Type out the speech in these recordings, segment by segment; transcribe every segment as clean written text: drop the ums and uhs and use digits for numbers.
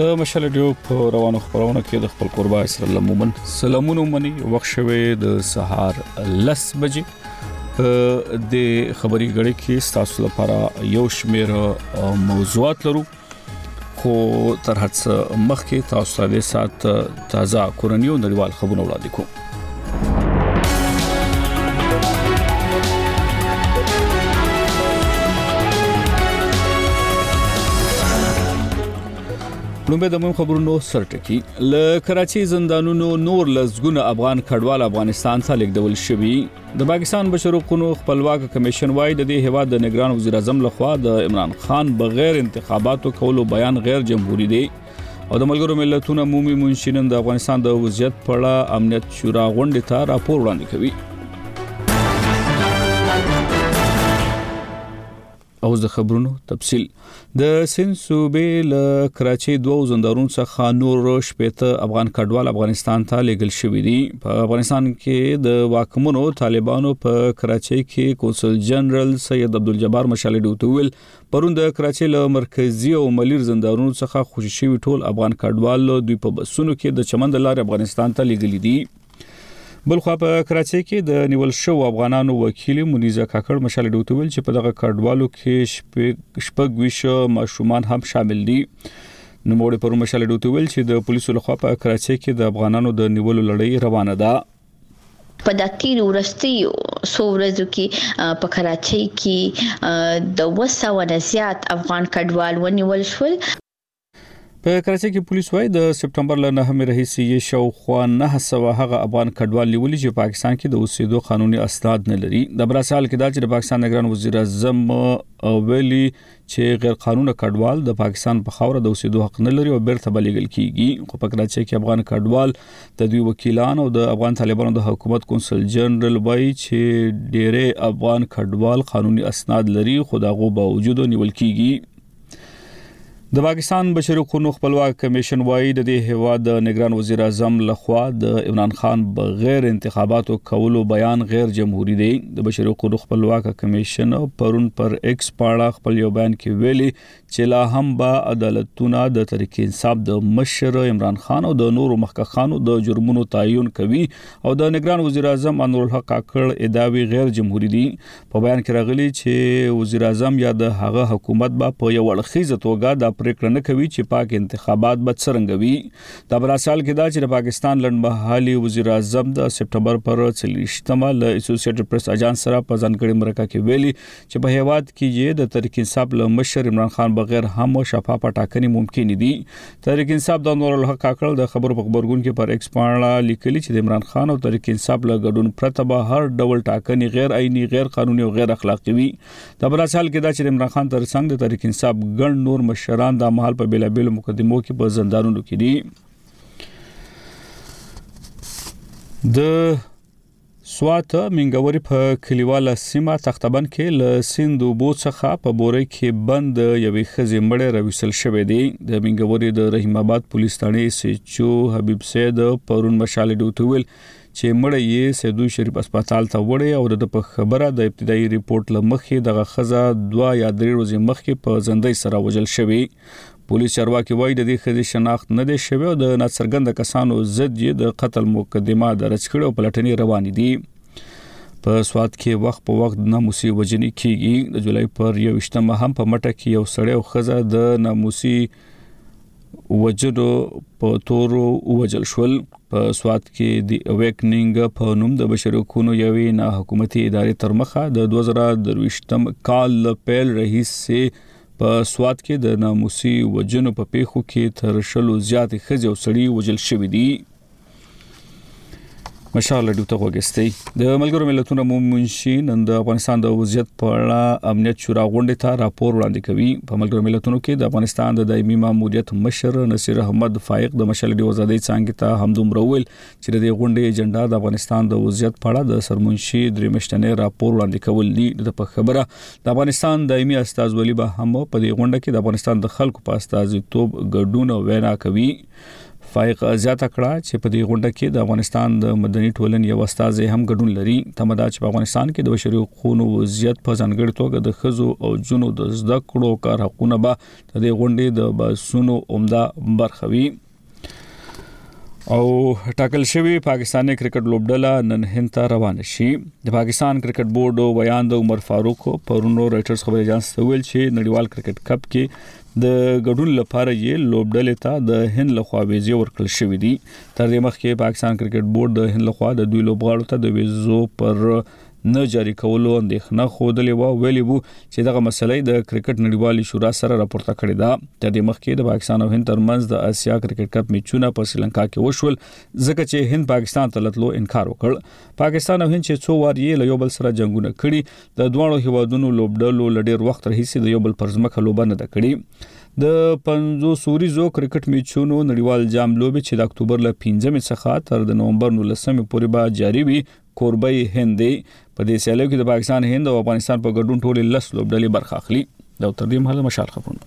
د مشال ډیو په روانو خبرونه کې د خپل قربا اسرائیل مومن سلامونه مني وخت شوه د سهار 10 بجې د خبري غړي کې تاسو لپاره یو شمیر موضوعات لرو خو تر هڅه مخکې تاسو د سات تازه کورنیو نړیوال خبرونه وړاندې کوم. نو د مهم خبرونو سرټکی ل کراچي زندانونو نور لزګونه افغان کډوال افغانستان ته لیږدول شوی. د پاکستان بشري حقوقو خپلواک کمیشن وايي د دې هواد د نگران وزیر اعظم لخوا د عمران خان بغیر انتخاباتو کولو بیان غیر جمهوریت دی او د ملګرو ملتونو عمومي منشینن د افغانستان د وضعیت په اړه امنیت شورا غونډه ته راپور وړاندې کوي. او د خبرونو تفصيل د سند صوبې له کراچي دوه زندانونو څخه نور شپته افغان کډوال افغانستان ته لیږل شوی دي. په افغانستان کې د واکمنو طالبانو په کراچي کې کونسل جنرال سید عبدالجبار مشال ډوتویل پرون د کراچي له مرکزی او ملیر زندانونو څخه خوشي شوی ټول افغان کډوال دوی په بسونو کې د چمن د لارې افغانستان ته لیږل دي. بلخوا په کراچي کې د نیول شو افغانانو وکیل منیزه کاکړ مشال ډوتویل چې په دغه کډوالو کې شپږ ویشه ماشومان هم شامل دي. نو موږ پر مشال ډوتویل چې د پولیسو لخوا په کراچي کې د افغانانو د نیولو لړۍ روانه ده. په داتیر ورستیو سورزو کې په کراچي کې د 200 نه زیات افغان کډوال ونیول شول. په کراچي کې پولیس وايي د سپټمبر له 9 رئیسي شاوخوا 900 هغه افغان کډوال نیولي چې پاکستان کې د اوسېدو قانوني اسناد نه لري. د براسال کې دا چې د پاکستان نگران وزیر اعظم ویلي چې غیر قانوني کډوال د پاکستان په خاوره د اوسېدو حق نه لري او بیرته بلېږل کیږي. خو په کراچي کې افغان کډوال د دوی وکیلان او د افغان طالبانو د حکومت کونسل جنرال وايي چې ډېرې افغان کډوال قانوني اسناد لري خو دغه باوجود نیول کیږي. د پاکستان بشري حقوقو خپلواک کمیشن وايي د دې هواد د نگران وزیر اعظم لخوا د عمران خان بغیر انتخاباتو کولو بیان غیر جمهوریت دی. د بشري حقوقو خپلواک کمیشن پرون پر ایکس پاړه خپل یو بیان کې ویلي چې لا هم با عدالتونه د تحریک انصاف د مشر عمران خان او د نورو مخکخانو د جرمونو تعین کوي او د نگران وزیر اعظم انور الحق کاکړ ادعاوی غیر جمهوریت دي. په بیان کې راغلي چې وزیر اعظم یا د هغه حکومت با په یو اړخیزه توګه د پریکړه نه کوي چې پاک انتخابات به څنګه وي. د براسال کې دا چې د پاکستان لړمحلي وزیر اعظم د سپټمبر پر 30 له اسوسییټډ پریس اجانس سره په ځانګړي مرکه کې ویلي چې په هیواد کې د تحریک انصاف له مشر عمران خان بغیر هم شفاف ټاکنې ممکن دي. تحریک انصاف د انور الحق کاکړ د خبرو په خبرګون کې پر ایکس باندې لیکلي چې د عمران خان او تحریک انصاف له ګډون پرته به هر ډول ټاکنې غیر عیني غیر قانوني او غیر اخلاقی وي. د براسال کې دا چې عمران خان ترڅنګ د تحریک انصاف ګڼ نور مشران د محل په بیلابیل مقدمو کې په زندانونو کې دي. د سوات منګوري په کلیواله سیمه تختبن کې ل سند وبو څخه په بوري کې بند یوې خزې مړې راوصل شوې دي. د منګوري د رحیم آباد پولیس ثانې سچو حبیب سید پرون مشال ډوتویل چې مړې یې سیدو شریف هسپتال ته وړي او د په خبره د ابتدایي ریپورت لمخې دغه خزه 2 یا 3 ورځې مخکې په زندۍ سره وژل شوی. پولیس چارواکي وايي د دې خزې شناخت نه دی شوی او د ناڅرګند کسانو ضد یې د قتل مقدمه درج کړې او پلټنې روانې دي. په سوات کې وخت په وخت ناموسي وژنې کیږي. د جولای پر 21 هم په مټه کې یو سړی او خزه د ناموسي وجدو په تورو وجل شول. په سوات کې د اویکنینګ په نوم د بشري حقوقو یوې نه حکومتي ادارې تر مخه د 2023 کال پیل رئیس سه په سوات کې د ناموسي وجنو په پیښو کې تر شلو زیات خځې او سړي وجل شوی دي. مشال ډوته وګستې د ملګرو ملتونو عمومي منشین د افغانستان د وضعیت په اړه امنیت شورا غونډه ته راپور وړاندې کوي. په ملګرو ملتونو کې د افغانستان د دایمي ماموریت مشر نصیر احمد فائق د مشال ډیو آزادۍ څنګه ته همدومره ویل چې د غونډې ایجنډا د افغانستان د وضعیت په اړه د سرمنشي درې مشتنه راپور وړاندې کول دي. د په خبره د افغانستان دایمي استازولي به هم په دې غونډه کې د افغانستان د خلکو په استازیتوب ګډون وینا کوي. فائق زیاته کړه چې په دې غونډه کې د افغانستان د مدني ټولنې یو استاد هم ګډون لري. تمدا چې په افغانستان کې د بشري حقوقو وضعیت په ځانګړي توګه د ښځو او جنو د زده کړو کار حقوقونه به د دې غونډې د بحثونو عمده برخه وي. او ټاکل شوی پاکستاني کرکټ لوبډله نن هند ته روان شي. د پاکستان کرکټ بورډ ویان د عمر فاروق پرونو رائټرز خبري اژانس ته ویل چې نړیوال کرکټ کپ کې د ګډون لپاره یې لوبډلې ته د هند لخوا ویزې ورکړل شوې دي. تر دې مخکې پاکستان کرکټ بورډ د هند لخوا د دوی لوبغاړو ته د ویزو پر نه جاری کولو اندېښنه خوده ویلي وو چې دغه مسلې د کرکټ نړیوالې شورا سره راپورته کړې ده. تر دې مخکې د پاکستان او هند ترمنځ د اسیا کرکټ کپ میچونه په سریلانکا کې وشول ځکه چې هند پاکستان ته تللو انکار وکړ. پاکستان او هند چې څو وار یې له یو بل سره جنگونه کړي د دوه هیوادونو لوبډلو لډیر وخت راهیسې د یو بل پر ځمکه لوبه نه کړي. د 500 سوریزو کرکټ میچونو نړیوال جام لوبې چې د اکتوبر ل 15 څخه تر د نومبر 19 پورې به جاری وي کوربه هند په دې سیالیو کې د پاکستان هند او افغانستان په ګډون ټول 10 لوبډلې برخه اخلي. د تر دې مهاله مشال خبرونه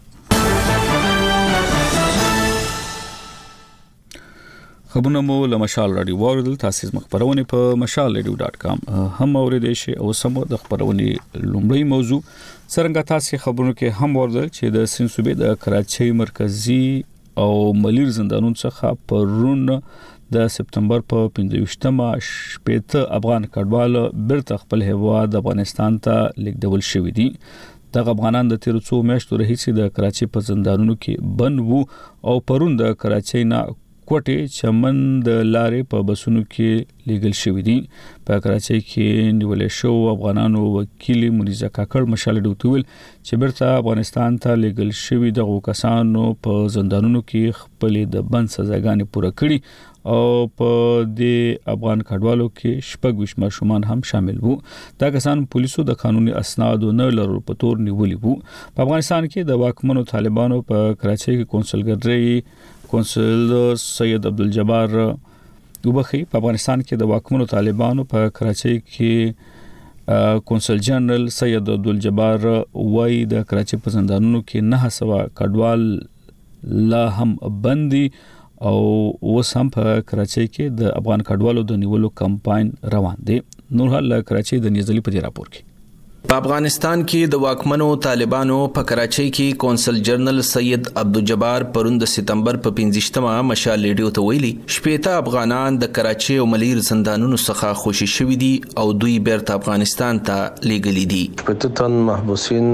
مو له مشال رادیو واردل تاسو مخبرونه په mashalradio.com هم اوریدئ شئ او سم د خبرونه لومړی موضوع څنګه تاسو خبرونه کې هم واردل چې د سند صوبې د کراچۍ مرکزی او ملیر زندانونو څخه پرون د سپتمبر په 15مه شپږ افغان کډوال برته خپل هیواد افغانستان ته لیږدول شوې دي. د افغانان د 13 میاشتو راهیسې د کراچۍ په زندانونو کې بند وو او پرون د کراچۍ نه کوټې چمن د لارې په بسونو کې لیږل شوې دي. په کراچۍ کې نیولې شو افغانانو وکیل منیزه کاکړ مشال ډوتول چې برته افغانستان ته لیږل شوی د کسانو په زندانونو کې خپل د بند سزاګانې پوره کړي او په دې افغان کډوالو کې شپږ ویش ماشومان هم شامل وو. دا کسان پولیسو د قانوني اسناد نه لرلو په تور نیولي وو. په افغانستان کې د واکمنو طالبانو په کراچۍ کې کونسل سید عبدالجبار وبخي په افغانستان کې د واکمنو طالبانو په کراچۍ کې کونسل جنرال سید عبدالجبار وای د کراچۍ په زندانونو کې 900 کډوال لا هم بندي او اوس هم په کراچۍ کې د افغان کډوالو د نیولو کمپاین روان دی. نور حال کراچۍ د نیزلي په راپور کې په افغانستان کې د واکمنو طالبانو په کراچۍ کې کونسل جنرال سید عبدالجبار پرون د سپتمبر په 15مه مشال ریډیو ته ویلي شپېته افغانان د کراچۍ او ملیر زندانونو څخه خوشي شوي دي او دوی بیرته افغانستان ته لیږلي دي. شپېته تن محبوسین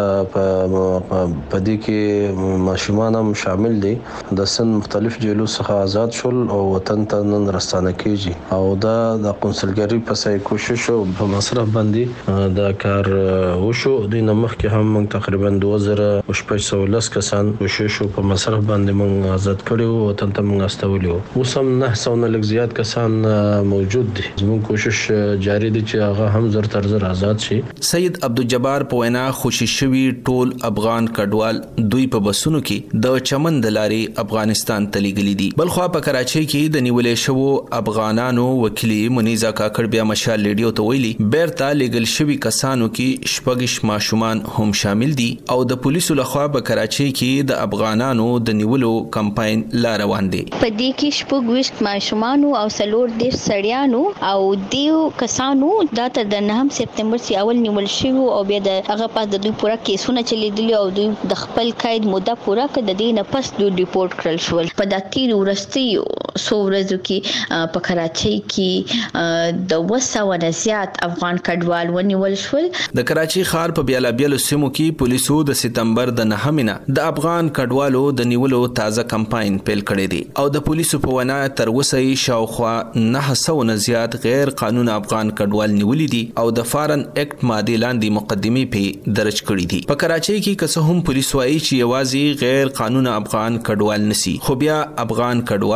په دې کې ماشومان هم شامل دي. د سن مختلف جیلو څخه آزاد شول او وطن ته نن راستانه کیږي او دا د قونسلګری په سای کوشش او په مصرف باندې د وشو. د نمخ کې هم موږ تقریبا 2610 کسان کوشش په مصرف باندې موږ آزاد کړو او تنته موږ استولیو. اوس هم 900 لږ زیات کسان موجود دي. زموږ کوشش جاری دي چې هغه هم زر تر زر آزاد شي. سید عبدالجبار په وینا خوشي شوی ټول افغان کډوال دوی په بسونو کې د چمن د لارې افغانستان ته لیږلي دي. بلخوا په کراچۍ کې د نیولې شوو افغانانو وکیل منیزه کاکړ بیا مشال ریډیو ته ویلي بیرته لیږل شوی کسانو کې شپږ ماشومان هم شامل دي او د پولیسو لخوا په کراچۍ کې د افغانانو د نیولو کمپاین لا روان دي. په دې کې شپږ ویش ماشومان او سلور د سړیانو او دیو کسانو د 9 سپتمبر سی اول نیول شوی او بیا د هغه پاس د دوی پوره کیسونه چلیدلی او دوی د خپل قید مده پوره کړ. د دې نه پس دوی ریپورت کړل شول. په داتیر ورستي سو ورځو کې په کراچۍ کې د 200 نه زیات افغان کډوال ونیول شول. د کراچۍ ښار په بیلابیلو سیمو کې پولیسو د سپتمبر د 9 د افغان کډوالو د نیولو تازه کمپاین پیل کړی دی او د پولیسو په وینا تر اوسه شاوخوا 900 نه زیات غیر قانوني افغان کډوال نیولي دي او د فارن اکټ ماده لاندې مقدمې په درج کړې دي. په کراچۍ کې که څه هم پولیس وايي چې یوازې غیر قانوني افغان کډوال نسی خو بیا افغان کډوالو د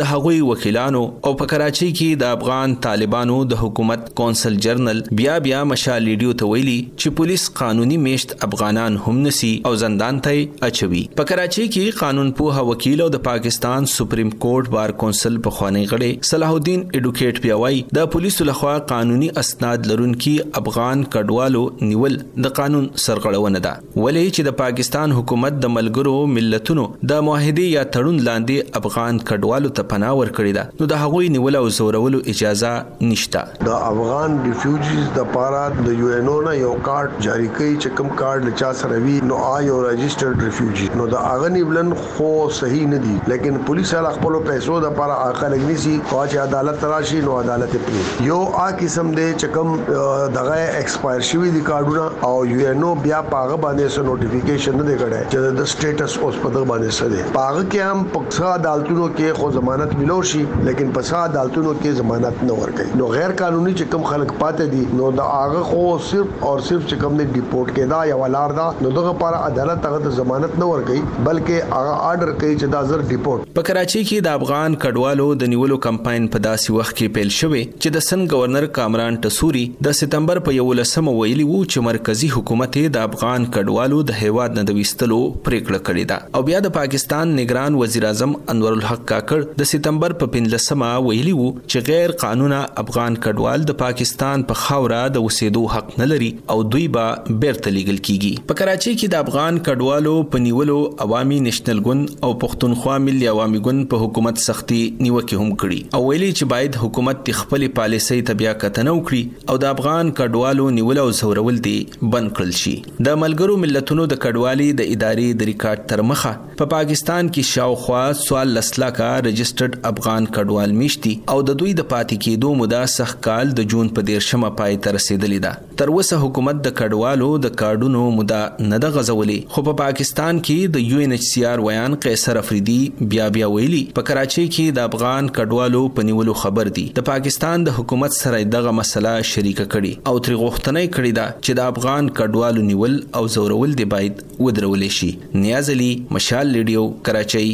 د هغوی وکیلانو او په کراچۍ کې د افغان طالبانو د حکومت کونسل جنرال بیا مشال لیډیو ته ویلي چې پولیس قانوني میشت افغانان هم نسی او زندان ته اچوي. په کراچۍ کې قانون پوه وکیل او د پاکستان سپریم کورټ بار کونسل په خوانی غړي صلاح الدین ایډوکیټ پیاوي د پولیسو لخوا قانوني اسناد لرونکي افغان کډوالو نیول د قانون سرغړونه ده، ولې چې د پاکستان حکومت د ملګرو ملتونو د معاهده یا تړون لاندې افغان کډوالو ته پناه ورکړې ده، نو د هغوی نیول او زورولو اجازه نشته. د افغان ریفیوجیز د پاره د یو ان او نه یو کارت جاری کوي چې کوم کارت لچا سره وی نو آیو رجسٹرډ ریفیوجی نو د اغه نیولن خو صحیح نه دي، لیکن پولیس هغه خپل پیسو د پاره اخر لګنيسي او چې عدالت تراشي نو عدالت پری یو قسم دی چې کوم دغه ایکسپایر شوی دي کارډونه او یو ان او بیا پاغه باندې سره نوټیفیکیشن نه دی کړی چې د سټیټس اوس په دغه باندې سره پاغه کې هم پکسا عدالتونو کې خو ضمانت ملو شي، لیکن پسا عدالتونو کې ضمانت نه ورکړي نو غیر قانوني چې کوم خلک پاتې دي نو د هغه خو صرف او صرف چې کوم دی ډیپورټ کېدا یا ولار دا نو دغه لپاره عدالت هغه ضمانت نه ورکړي بلکې هغه آرډر کوي چې دا زر ډیپورټ. په کراچۍ کې د افغان کډوالو د نیولو کمپاین په داسې وخت کې پیل شوی چې د سن گورنر کامران ټسوري د سپتمبر په 11 ویلي وو چې مرکزی حکومت د افغان کډوالو د هیواد نه د وستلو پریکړه کړې ده، او بیا د پاکستان نگران وزیر اعظم انور الحق کاکړ د سپتمبر په 15 ویلي وو چې غیر قانونا افغان کډوال د پاکستان په خاوره د اوسېدو حق نه لري او دوی به بیرته لیږل کیږي. په کراچۍ کې د افغان کډوالو په نیولو عوامي نېشنل ګوند او پښتونخوا ملي عوامي ګوند په حکومت سختي نیوکه هم کړي او ویلي چې باید حکومت خپل پالیسۍ ته بیا کتنه وکړي او د افغان کډوالو نیول او زورول دي بند کړل شي. د ملګرو ملتونو د کډوالي د ادارې د ریکارډ تر مخه په پاکستان کې شاوخوا 14 لکه رجسټرډ افغان کډوال میشتي او د دوی د پاتې کېدو موده سخت کال د جون په 13 پای ته رسیدلې ده. تر اوسه حکومت د کډوالو د کارډونو موده نه د غزولې، خو په پاکستان کې د یو ان ایچ سی آر ویان قیصر افریدي بیا ویلي په کراچۍ کې د افغان کډوالو په نیولو خبر دي، د پاکستان د حکومت سره دغه مسله شریکه کړي او تر غوښتنه کړې ده چې د افغان کډوالو نیول او زورول دی باید ودرول شي. نیاز علي، مشال لیډیو، کراچۍ.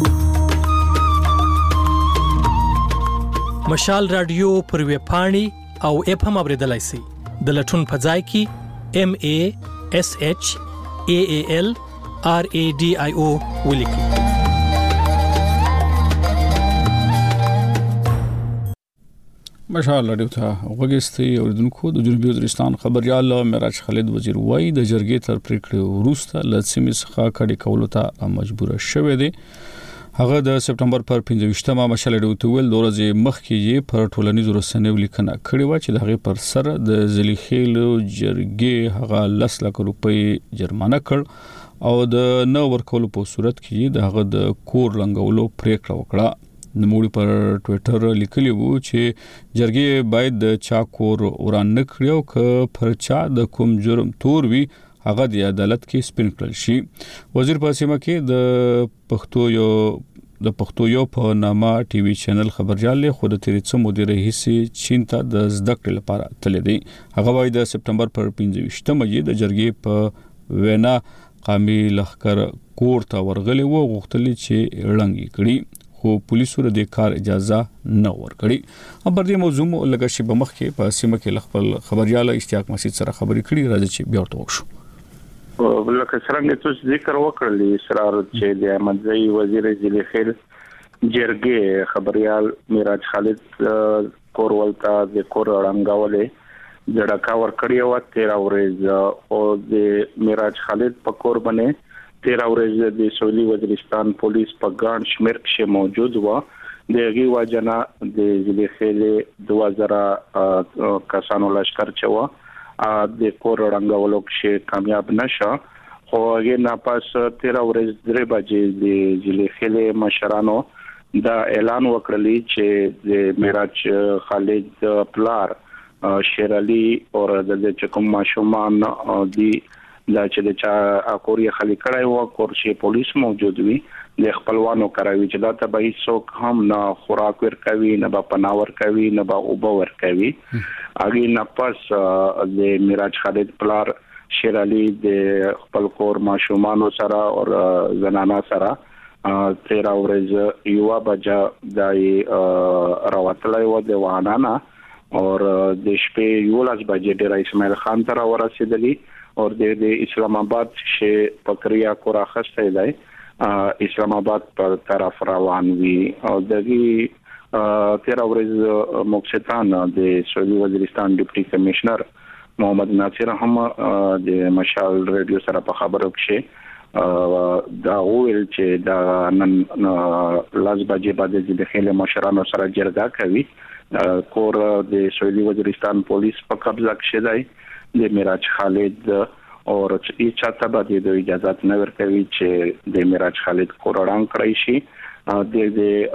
مشال رادیو پر ویب پاڼې او اپ هم اوریدلای شئ. د لټون په ځای کې MASHAALRADIO ولیکئ. مشال رادیو ته وګورئ. اوریدونکو د جنوبي وزیرستان خبريال معراج خالد وزیر وایي د جرګې تر پریکړې وروسته لڅمې څخه کډې کولو ته مجبور شوی دی. هغه د سپتمبر پر 15مه مشال رادیو ته ول د ورځې مخکې پر ټولنیزو رسنیو لیکنه کړې و چې د هغې پر سر د زلیخېلو جرګې هغه 10 لک روپۍ جرمانه کړ او د نو ورکولو په صورت کې د هغه د کور لنګولو پریکړه وکړه. نوموړي پر ټوئیټر لیکلی وو چې جرګې باید د چا کور وران نه کړي او که پر چا د کوم جرم تور وي هغه د عدالت کې سپین کړل شي. وزیر په سیمه کې د پښتو یو په نامه ټي وي چینل خبريال له خود تیرې څو مدیر هيسي چین ته د زده کړې لپاره تللی دی. هغه وايي د سپتمبر پر 15مه د جرګې په وینا قامي لخر کور ته ورغلي وو غوښتل چې اړنګي کړي خو پولیسو د کار اجازه نه ورکړي. په دې موضوع لږ شی په مخ کې په سیمه کې خپل خبريال اشتیاق مسجد سره خبرې کړي. راځي چې بیا ورته وښو. ولکه څنګه تاسو ذکر وکړلی اسرار چې د احمدزئی وزیر زلیخیل جرګې خبريال معراج خالد کورولتا د کور رنگاولې جړکا ور کړی و 13 ورځ او د معراج خالد په کور باندې 13 ورځ د سویلي وزیرستان پولیس په ګان شمیر کې موجود و. دغه واجنه د زلیخیل 2000 کسانو لشکر چوا د کور رنگولو کې کامیاب نشه، خو هغه نه پاس 13 ورځ درې بجې د زلیخیل مشرانو دا اعلان وکړلی چې د معراج خالد پلار شیر علي او د چکم ماشومان دی دا چې د چا اکوري خلی کړای و کورشي پولیس موجود وي د خپلوانو کراوي چې دا ته به هیڅوک هم نه خوراک ورکوي نه به پناور کوي نه به اوبه ورکوي. اګي نه پس د معراج خالد پلار شیر علي د خپل کور ماشومان سره او زنانا سره 13 ورځ یو بجا دای راوتلای و د وانانا او د شپې 11 بجې ډیر اسماعیل خان ته ورسېدلی او د اسلام آباد شه پکریا کورا خسته دی اسلام آباد پر طرف روان وی او دغه 13 ورځ مقصدان د سعودي وزیرستان ډیپټي کمشنر محمد ناصر هم د مشال ریډیو سره په خبرو کې دا ویل چې دا نن لاس بجې بعد د خېل مشرانو سره جرګه کوي کور د سعودي وزیرستان پولیس په قبضه کې دی د معراج خالد او چې چاته باندې د اجازه نه ورکوي چې د معراج خالد کوران کړی شي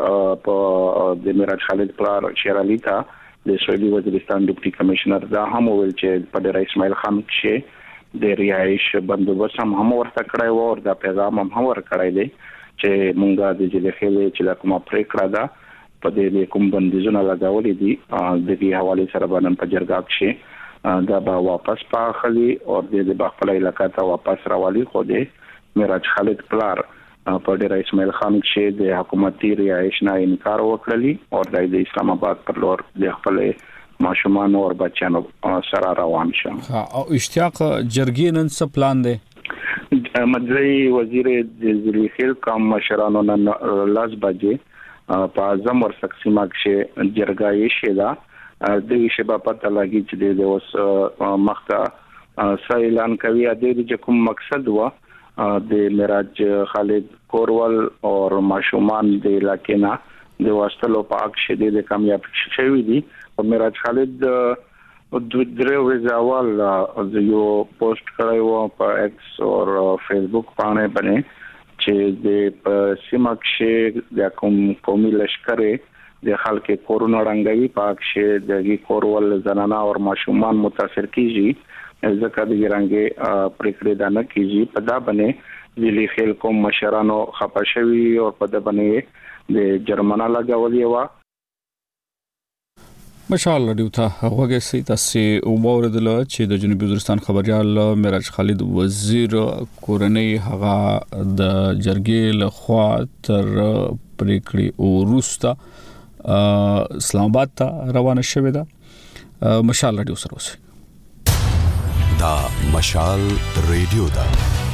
د معراج خالد پلار شیر علي تا د سعودي وزیرستان ډیپټي کمشنر دا هم ویل چې په ډیر اسماعیل خان کې د رهایش بندوبست هم ورته کړی و او دا پیغام هم ورکړی دی چې مونږه د جلې خېلې چې کومه پریکړه ده په دې کوم بندیزونه لګولې دي د دې حواله سره باندې په جرګه کې دا به واپس پاخلي او د خپل علاقې ته واپس راولي خو د معراج خالد پلار په ډیر اسماعیل خان چې د حکومتي رهایش نه انکار وکړلی او د اسلام آباد پر لور د خپل ماشومان او بچیانو سره روان شو. او اشتیاق جرګې نن څه پلان دی؟ مدري وزیر د ذلیخیل کوم مشرانو نن لاس بجې په اعظم ور تقسیمه کې جرګه یې شیدا د شبا پته لګی چې د اوس مخته اعلان کوي د کوم مقصد و د معراج خالد کورول او ماشومان د علاقې نه د واستلو په اک شدید کامیاب شوی دي او معراج خالد د درو ځوال یو پوسټ کړی و په ایکس او فیسبوک باندې چې د سیمه کې د کوم قومي لشکره د خلک کورونا رنګوي پاکشه د کورول زنانا او ماشومان متاثر کیږي ځکه د رنګي پریکړه ده نه کیږي په دا باندې ځلې خل کوم مشرانو خپشوي او په دا باندې د جرمنه لګولې و مشال ډیوتا هغه سي تاسو وګورئ چې د جنوبي وزیرستان خبريال معراج خالد وزیر کورنۍ هغه د جرګې له خوا تر پریکړې او روستا اسلام آباد ته روانه شوې ده مشال ډیو سره اوسه دا مشال ریډیو دا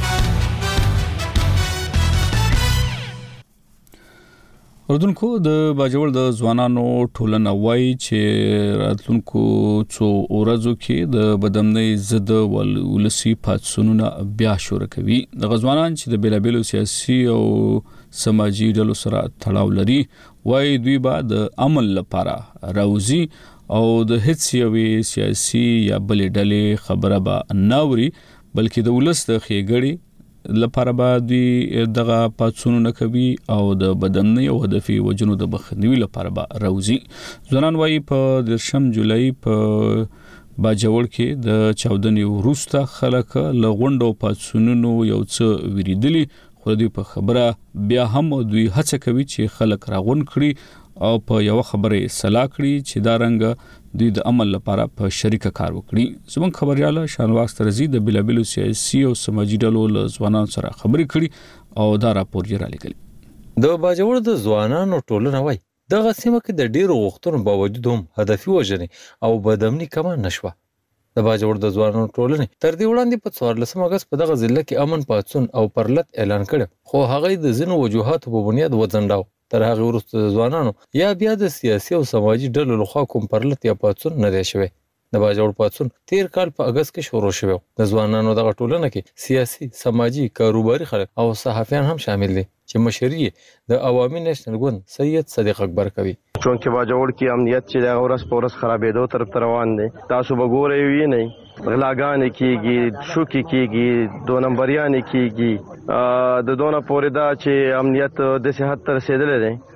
اردوونکو د باجوړ د ځوانانو ټولنه وای چې راتلونکو څو ورځو کې د بدمنۍ ضد ولسی پاتسونونه بیا شروع کوي د غزوانان چې د بیلابیلو سیاسي او سماجی ډلو سره تړاو لري وای دوی به د عمل لپاره راوځي او د هیڅ یوې سیاسي یا بلې ډلې خبره به ناوري بلکې د ولس د خېګړې لپاره به دوی دغه پاتسونونه کوي او د بدمنۍ او هدفي وجنو د بخنوي لپاره به راوځي ځوانان وای په 10 جولای په باجوړ کې د چاودنې وروسته خلک لغونډو پاتسونونو یو څه ویریدلی خو دوی په خبره بیا هم دوی هڅه کوي چې خلک راغون کړي او په یو خبره صلاح کړي چې دا رنګ دوی د عمل لپاره په شریکه کار وکړي زمون خبرياله شانواز ترزي د بلابلو سیاسي او سماجی ډلو له ځوانانو سره خبرې کړي او دا راپور یې را لګل د باجوړ د ځوانانو ټولنه وای دغه سیمه کې د ډیرو غوښتنو باوجود هم هدفي وژنې او بدامني کم نشوه د باجوړ د ځوانانو ټولنې تر دې وړاندې په 14 اگست په دغه ضلع کې امن پاتسون او پرلط اعلان کړ خو هغه د ځینو وجوهاتو په بنیاد وځنډاو تر هغه وروسته د ځوانانو یا بیا د سیاسي او سماجی ډلو لخوا کوم پرلط یا پاتسون نه دی شوی د باجوړ پاتسون 13 کال په اگست کې شروع شوی د ځوانانو دغه ټولنه کې سیاسي سماجی کاروباري خلک او صحافیان هم شامل دي چې مشري د عوامي نېشنل ګوند سید صدیق اکبر کوي چونکه باجوړ کې امنیت چې د اورس پورس خرابېدو طرف روان دي تاسو وګورئ وی نه غلاګانې کیږي شوکي کیږي دو نمبریانې کیږي د دونه پورې دا چې امنیت د صحت تر رسیدلې ده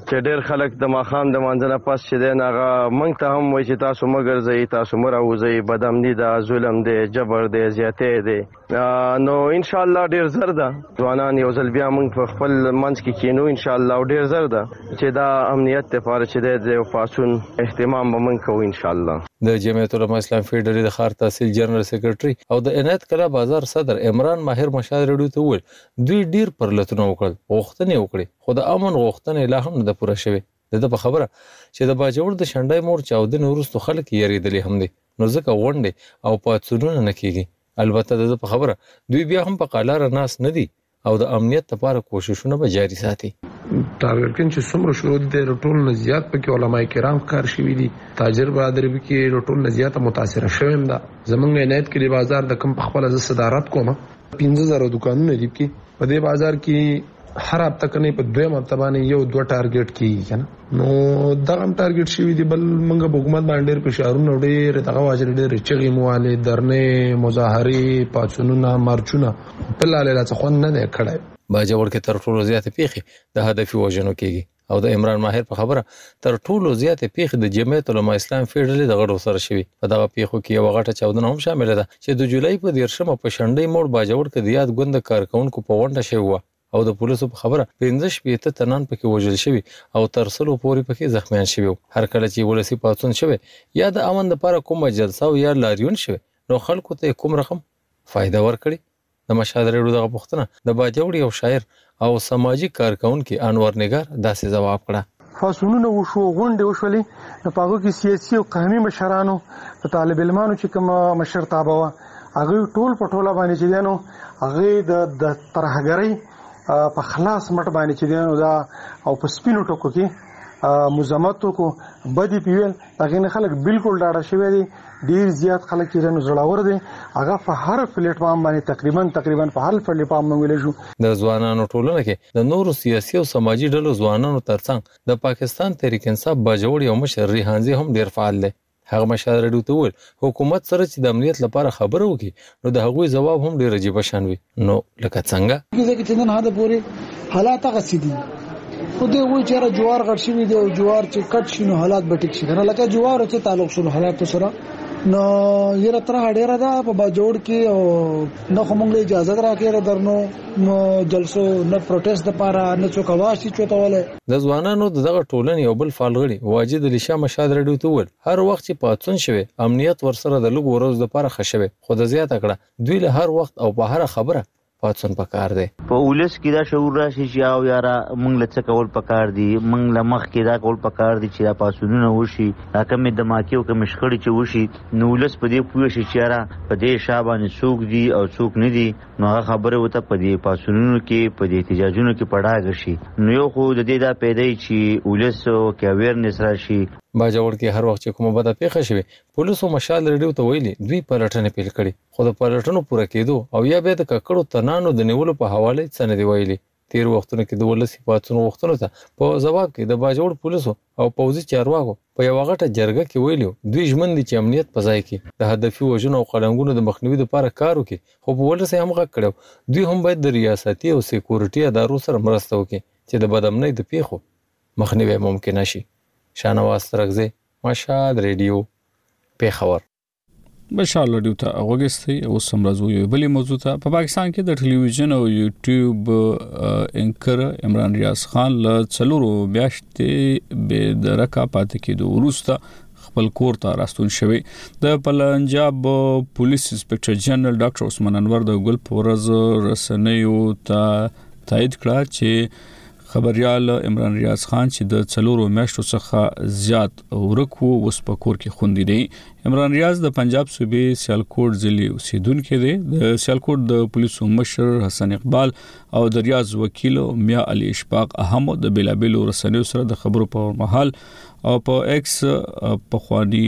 چې ډېر خلک د ماخام د مانځنه پس چې دی هغه موږ ته هم وایي چې تاسو مه ګرځئ، تاسو مه راوځئ، بدامني ده، ظلم دی، جبر دی، زیاتۍ دی. نو انشاءالله ډېر زر ده ځوانان یو ځل بیا موږ په خپل منځ کې کینو انشاءالله، او ډېر زر ده چې دا امنیت لپاره چې دی د یو پاڅون اهتمام به موږ کوو انشاءالله. د جمعیت العلماء اسلام فیډرالي د ښار تحصیل جنرال سیکرټري او د عنایت کلا بازار صدر عمران ماهر مشال رډیو ته وویل دوی ډیر پرلتونه وکړل، غوښتنې وکړې، خو د امن غوښتنې لا هم نه پوره شوې. د په خبره چې د باجوړ د شنډای مور چاودنې وروسته خلک یریدلې هم دي، نو ځکه غونډې او پاڅونونه نه کیږي. البته د په خبره دوی بیا هم په قالاره ناس نه دي او د امنیت لپاره کوششونه به جاري ساتي. ټارګټ چې څومره شروع دي ټول نه زیات پکې علماء کرام کار شوي دي، تاجر برادر به کې ټول نه زیات متاثر شوم ده. زمونږ عنایت کلی بازار د کم په خپل ز صدارت کوم 15000 دکانونه دي کې په دې بازار کې هر هفته کني په دوه مرتبه یو دوه ټارګټ کیږي کنه. نو دا هم ټارګټ شوی دی، بل موږ په حکومت باندې فشارونه ډېر دغه واجر ډېر چغې مواله درنه مظاهره پاتونونه مارچونه په لاله لا څخه نه نه کړای. باجوړ کې تر ټولو زیات پیخي د هدفي وژنو کیږي او د عمران ماهر په خبره تر ټولو زیات پیخي د جمعیت العلماء اسلام فیډرالي د غړو سره شوی. په دغه پیخو کې یو غټه چاودنه هم شامل ده چې د جولای په 13مه په شنډې موړ باجوړ کې د یاد ګوند کارکونکو په ونډه شوی و او د پولیسو په خبره 15 تنان پکې وژل شوی او تر سلو پورې پکې زخمیان شوی. هر کله چې ولسی پاتون شوی یا د امن لپاره کومه جلسه او یا لاریون شوی نو خلکو ته کوم رقم فائدہ ورکړي. د مشهد ریډیو دغه پوښتنه د باجوړ یو شاعر او سماجی کارکونکو انور نگار داسې جواب کړه. فاصلونه وشو، غونډې وشولې، په هغه کې سیاسي او قومي مشرانو د طالب علمانو چې کوم مشرتابه و هغه ټول په ټوله باندې چې دینو هغه د ترهګرۍ په خلاص مټ باندې چې دینو دا او په سپینو ټکو کې مزمتو کو بدی پیول هغه نه خلک بالکل ډاډه شوی دي. ډیر زیات خلک چې نو زړاور دي، هغه په هر پلیټ فارم باندې تقریبا په هر پلیټ فارم ویل شو. د ځوانانو ټولنه کې د نورو سیاسي او سماجی ډلو ځوانانو ترڅنګ د پاکستان تحریک انصاف باجوړ یو مشر ریحانزي هم ډیر فعال دی. هغه مشال رډیو ته وویل حکومت سره چې د امنیت لپاره خبره وکړي نو د هغوی جواب هم ډیر عجیب شان وي. نو لکه څنګه چې نن هدا پوری حالات هغه سیدي خو دې وایي چې جوار غړ شي دی او جوار چې کټ شي نو حالات به ټیک شي کنه. لکه جوار چې تعلق شو حالات سره نو یره تر هډیره ده په باجوړ کې او نو کومه اجازه راکړه درنو جلسو نه پروتست لپاره نه څوک واشي چوتاوله. د ځوانانو دغه ټولنې یو بل فعالغړي واجد الشا مشاد رډیو ته ول هر وخت چې پاتون شوی امنیت ورسره د لږ ورځ لپاره خښوي خو د زیات کړه دوی له هر وخت او په هر خبره پاتون پکار دی. په ولس کې دا شعور راشي چې او یاره مونږ له څه کول پکار دی، مونږ له مخ کې دا کول پکار دی چې دا پاسونونه وشي، دا کوم دماکي او کوم شخړې چې وشي نو ولس په دې پوه شي چې یاره په دې شابه څوک دی او څوک نه دی. نو هغه خبره وته په دې پاسونونو کې په دې احتجاجونو کې پړاګ شي. نو یو خو د دې دا پیدا چې ولس کې اویرنس راشي. باجوړ کې هر وخت چې کومه بده پیښه شوه پولیسو مشال رډیو ته ویلي دوی پلټنه پیل کړي خو د پلټنو پوره کېدو او یا به د ککړو تنانو د نیولو په حواله څه نه دی ویلي. تیر وختونو کې د ولسی پاتونو وختونو ته په جواب کې د باجوړ پولیسو او پوځي چارواکو په یو غټه جرګه کې ویلو دوی ژمن دي چې امنیت په ځای کې د هدفي وژنو او قلنګونو د مخنیوي لپاره کار وکړي. خو په ولسی هم غږ کړو دوی هم باید د ریاستي او سکیورټي ادارو سره مرسته وکړي چې د بدامنۍ د پیښو مخنیوي ممکن شي. شانواز ترغزی مشهد ریډیو پیښور. بشار لډیو ته وګستي او سمرازو یو بلی موضوع ته په پاکستان کې د ټلویزیون او یوټیوب انکر عمران ریاض خان له څلورو میاشتې به درکا پاتې کېدو وروسته خپل کور ته راستون شوی. د پنجاب پولیس انسپکټر جنرال ډاکټر عثمان انور د ګل پورز رسنیو ته تایید کړه چې خبريال عمران ریاض خان چې د څلورو میاشتو څخه زیات ورکو وس په کور کې خوندې دی. عمران ریاض د پنجاب صوبې سیالکوټ ضلع اوسیدونکو دی. د سیالکوټ د پولیسو مشر حسن اقبال او د ریاض وکیل میا علي اشفاق احمد د بلابل رسنیو سره د خبرو په محل او په ایکس په خواني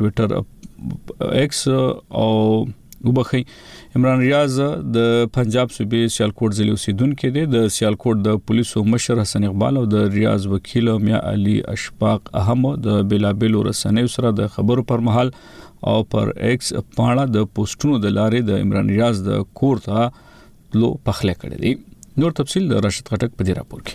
ټوئیټر ایکس او وبخي عمران ریاض د پنجاب صوبې سیالکوټ ضلع اوسیدونکو دی. د سیالکوټ د پولیسو مشر حسن اقبال او د ریاض وکیل میا علي اشفاق احمد د بلابل رسنیو سره د خبرو پر محل او پر ایکس پاڼه د پوسټونو د لارې د عمران ریاض د کور ته لو پخله کړی دی. نور تفصیل د راشد خټک په دې راپور کې.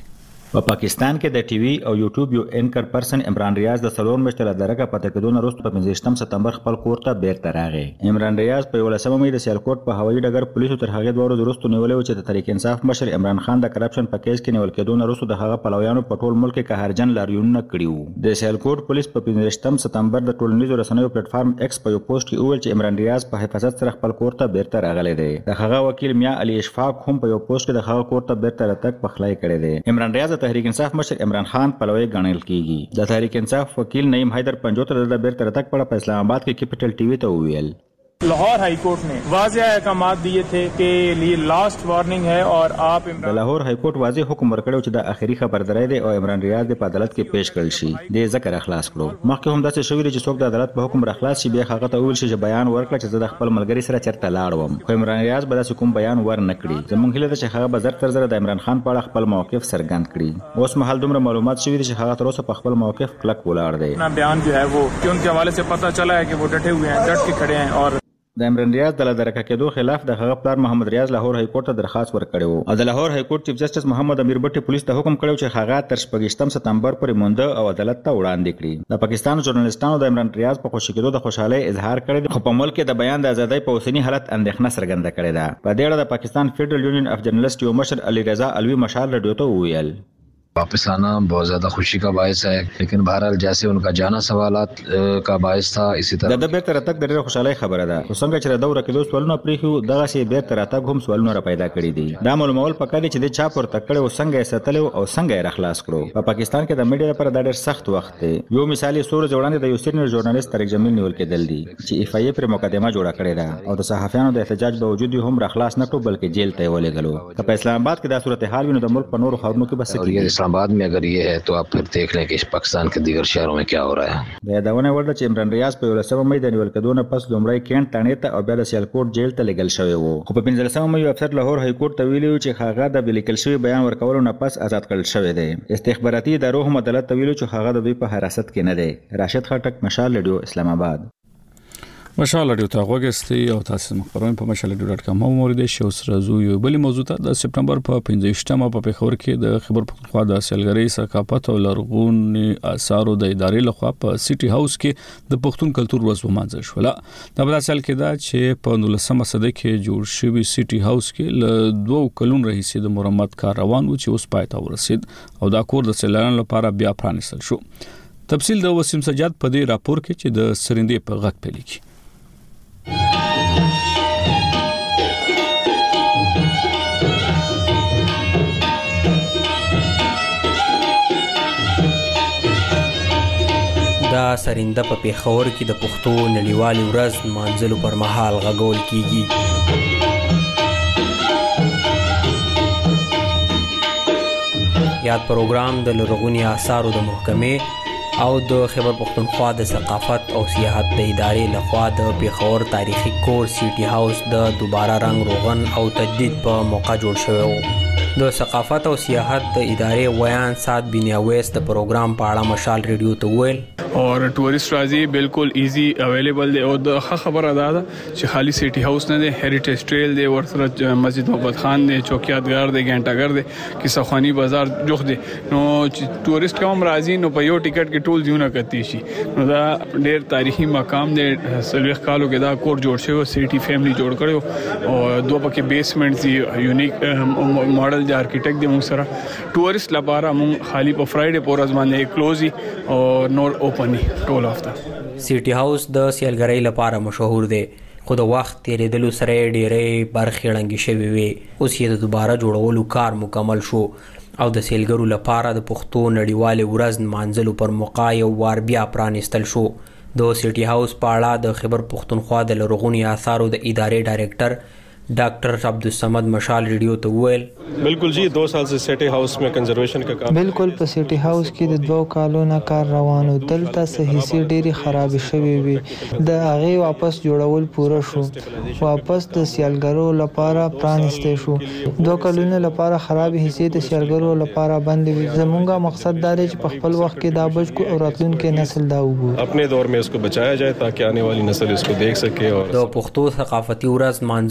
په پاکستان کې د ټي وي او یوټیوب یو انکر پرسن عمران ریاض د سلور مشتل درکه پته کېدون وروسته په 15 سپتمبر خپل کور ته بیرته راغی. عمران ریاض په 18 مې د سیالکوټ په هوایي ډګر پولیسو تر هغه دوه ورځې وروسته نیولې و چې د تحریک انصاف مشر عمران خان د کرپشن په کیس کې نیول کېدون وروسته د هغه پلویانو په ټول ملک کې قهرجن لاریونونه کړي وو. د سیالکوټ پولیس په 15 سپتمبر د ټولنیزو رسنیو پلیټ فارم ایکس په یو پوسټ کې وویل چې عمران ریاض په حفاظت سره خپل کور ته بیرته راغلی دی. د هغه وکیل میا علي اشفاق هم په یو پوسټ کې د هغه کور ته بیرته راتګ پخلای کړی دی. عمران ریاض د تحریک انصاف مشر عمران خان پلوی ګڼل کیږي. د تحریک انصاف وکیل نعیم حیدر 75 د بیرته راتګ په اسلام آباد کې کیپټل ټي وي ته وویل Lahore high court ने वाज़ेह अहकामात दिए थे कि ये लास्ट वार्निंग है और आप د لاهور های کورټ واضح حکم ورکړو چې د اخیری خبرداري دی او عمران ریاض په عدالت کې پیش کړل شي. د ذکر اخلاص کړو. مخکې هم داسې شوې چې څوک د عدالت په حکم راخلاص شي بیا هغه ته ویل شي چې بیان ورکړه چې زه د خپل ملګری سره چرته لاړم. خو عمران ریاض به داسې کوم بیان ور نه کړي. زموږ هیله ده چې هغه به زر تر زر د عمران خان په اړه خپل موقف څرګند کړي. اوس مهال دومره معلومات شوي چې هغه تر اوسه په خپل موقف کلک ولاړ دی. بیان جو ہے وہ کہ ان کے حوالے سے پتہ چلا ہے کہ وہ ڈٹے ہوئے ہیں, ڈٹ کے کھڑے ہیں. اور د عمران ریاض د درکه کېدو خلاف د هغه پلار محمد ریاض لاهور های کورټ ته درخواست ورکړی وو او د لاهور های کورټ چیف جسټس محمد امیر بټي پولیس ته حکم کړو چې هغه تر 28 سپتمبر پورې مونده او عدالت ته وړاندې کړي. د پاکستان ژورنالیستانو د عمران ریاض په خوشی کېدو د خوشحالۍ اظهار کړی خو په ملک کې د بیان د ازادۍ په اوسنی حالت اندېښنه څرګنده کړې ده. په دې اړه د پاکستان فیډرل یونین اف جرنالست یو مشر علي رضا الوی مشال رادیو ته وویل वापस आना बहुत ज्यादा खुशी का बायस है, लेकिन बहरहाल जैसे उनका जाना सवालात का बायस था इसी तरह د بیرته راتګ د ډېر خوشحالۍ خبره ده. خو څنګه چې د دوره کې دوه سوالونه پریښو دغه شی بیرته راتګ هم سوالونه را پیدا کړي دي. دا معلومول پکار دي چې د چا پر تکړه او څنګه یې ساتلو او څنګه یې راخلاص کړو. په پاکستان کې د میډیا لپاره دا ډېر سخت وخت دی. یو مثال یې سور جوړاندې د یو سینیئر ژورنالیست طارق جمیل نیول کېدل دي چې اف ای پر مقدمه جوړه کړې ده او د صحافیانو د احتجاج باوجود هم راخلاص نه کړو بلکې جیل ته ولېږلو. که په اسلام آباد کې دا صورتحال وي نو د ملک په نورو ښارونو کې بس کېږي. اسلام آباد में अगर ये है तो आप फिर देख लें कि पाकिस्तान के दीगर शहरों में क्या हो रहा है. د یادونه وړ چې عمران ریاض په 18 مې د نیول کېدو نه پس لومړی کینټ تانې ته او بیا د سیالکوټ جیل ته لېږل شوی وو. خو په 15 مې یو افسر لاهور های کورټ ته ویلي چې هغه د بلیکل شوی بیان ورکولو نه پس آزاد کړل شوی دی. استخباراتي ادارو هم عدالت ته ویلي چې هغه د دوی په حراست کې نه دی. راشد خټک مشال رادیو اسلام آباد. مشال رادیو ته غوښتي او تاسو مخبرونه په mashalradio.com هم موریدي شو سره زو یو بل موضوع ته د سپتمبر په 15مه په پیښور کې د خبر پښتونخوا د سیلګری ثقافت او لرغونی آثارو د ادارې لخوا په سیټي هاوس کې د پښتون کلچر ورځ ومانځل شوه. دا په اصل کې دا چې په 19مه صده کې جوړ شوی سیټي هاوس کې ل 2 کلون رئیس د مرمت کار روان و چې اوس پای ته ورسید او دا کور د سیلانو لپاره بیا پرانیستل شو. تفصیل د وسیم سجاد په دې راپور کې چې د سرندې په غږ پلی کی. دا سرنده په پیښور کې د پښتو نړیوالې ورځ مانځلو پر مهال غږول کیږي. یاد پروګرام د لرغوني آثارو د محکمې او د خیبر پښتونخوا د ثقافت او سیاحت د ادارې لخوا د پیښور تاریخي کور سیټي هاوس د دوباره رنګ روغن او تجدید په موقع جوړ شوی و. د ثقافت او سیاحت د ادارې ویان سات بنیاویس د پروګرام په اړه مشال ریډیو ته ویل اور ټورست راځي بالکل ایزی اویلیبل دی او د خبره ده چې خالی سیټي هاوس نه دی, هریټیج ټریل دی, ورسره مسجد محمد خان دی, چوکیاتګر دی, ګنټاګر دی, کیسه خوانی بازار جوخ دی. نو چې ټورست کوم راځي نو په یو ټیکټ کې ټول ځونه کتی شي. نو دا ډېر تاریخي مقام دی. سلوخ کالو کې دا کور جوړ شوی, سیټي فیملی جوړ کړو او دوه پکې بیسمنټ دی, یونیک ماډل د ارکیټیکټ دی. موږ سره ټورست لپاره موږ خالی په فرایډے پورز باندې کلوزي او نور ټول هفته. سیټي هاوس د سیلګرۍ لپاره مشهور دی خو د وخت تیریدلو سره ډېرې برخې ړنګې شوې وې. اوس یې د دوباره جوړولو کار مکمل شو او د سیلګرو لپاره د پښتو نړیوالې ورځ نمانځلو پر موقع یو وار بیا پرانیستل شو. د سیټي هاوس په اړه د خیبر پښتونخوا د لرغوني آثارو د ادارې ډایریکټر ڈاکٹر عبدالصمد مشال ریڈیو ته ویل بالکل جی 2 سال سے سیٹی ہاؤس میں کنزرویشن کا کام بالکل په سیټي هاوس کې د 2 کالو نه کار روانو. دلته صحیح ډېری خراب شوی وي, د هغه واپس جوړول پوره شو, واپس د سیلګرو لپاره پرانیسته شو. 2 کلونو لپاره خراب حصے د سیلګرو لپاره بند وي. زموږه مقصد دا دی چې په خپل وخت کې دا بچ کو او راتلونکي نسل دا وګوري. اپنے دور میں اس کو بچایا جائے تاکہ آنے والی نسل اس کو دیکھ سکے. اور د پښتو ثقافتي ورځ مانځلو او د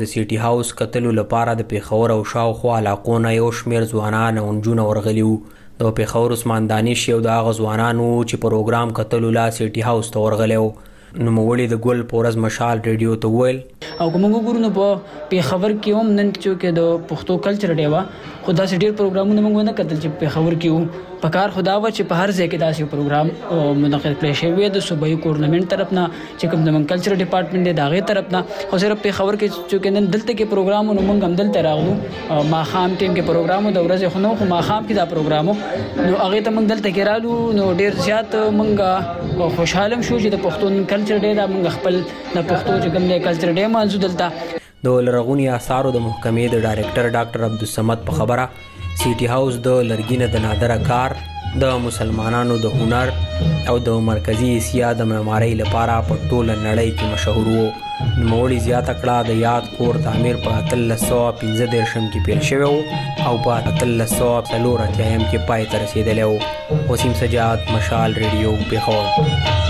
د سیټي هاوس کتلو لپاره د پیښور او شاوخوا علاقو نه یو شمېر ځوانان او نجونې ورغلي وو. د پیښور عثمان دانش یو د هغه ځوانانو چې پروګرام کتلو لا سیټي هاوس ته ورغلی و. نوموړي د ګل پورز مشال ریډیو ته وویل او کوم وګورو نو په پیښور کې هم نن چې د پښتو کلچر ډے وا خدا سي ډیر پروګرامونه موږ نه کتل چې پیښور کې وو. په کار خدا و چې په هر ځای کې داسې پروګرام منعقد کړی شوی د صوبایي ګورنمنت طرف نه چې کوم د کلچر ډپارټمنټ دی داغه طرف نه. خو صرف پیښور کې چې نن دلته کې پروګرامونه موږ هم دلته راغلو. ما خام ټیم کې پروګرامو د ورځې خو نو خو ما خام کې دا پروګرامو نو هغه ته موږ دلته کې رالو نو ډیر زیات موږ خوشاله شو چې د پښتون کلچر ډے دا موږ خپل د پښتو چې کوم د کلچر ډے مانځو دلته. د لرغونی آثارو د محکمې د ډایرکټر ډاکټر عبدالصمد په خبره سیټي هاوس د لرګینه د نادره کار د مسلمانانو د هنر او د مرکزی اسیا د معمارۍ لپاره په ټوله نړۍ کې مشهور وو. نوموړي زیاته کړه د یاد کور تعمیر په 1315 کې پیل شوی او په 1340 کې پای ته رسیدلی و. وسیم سجاد، مشال ریډیو، پیښور.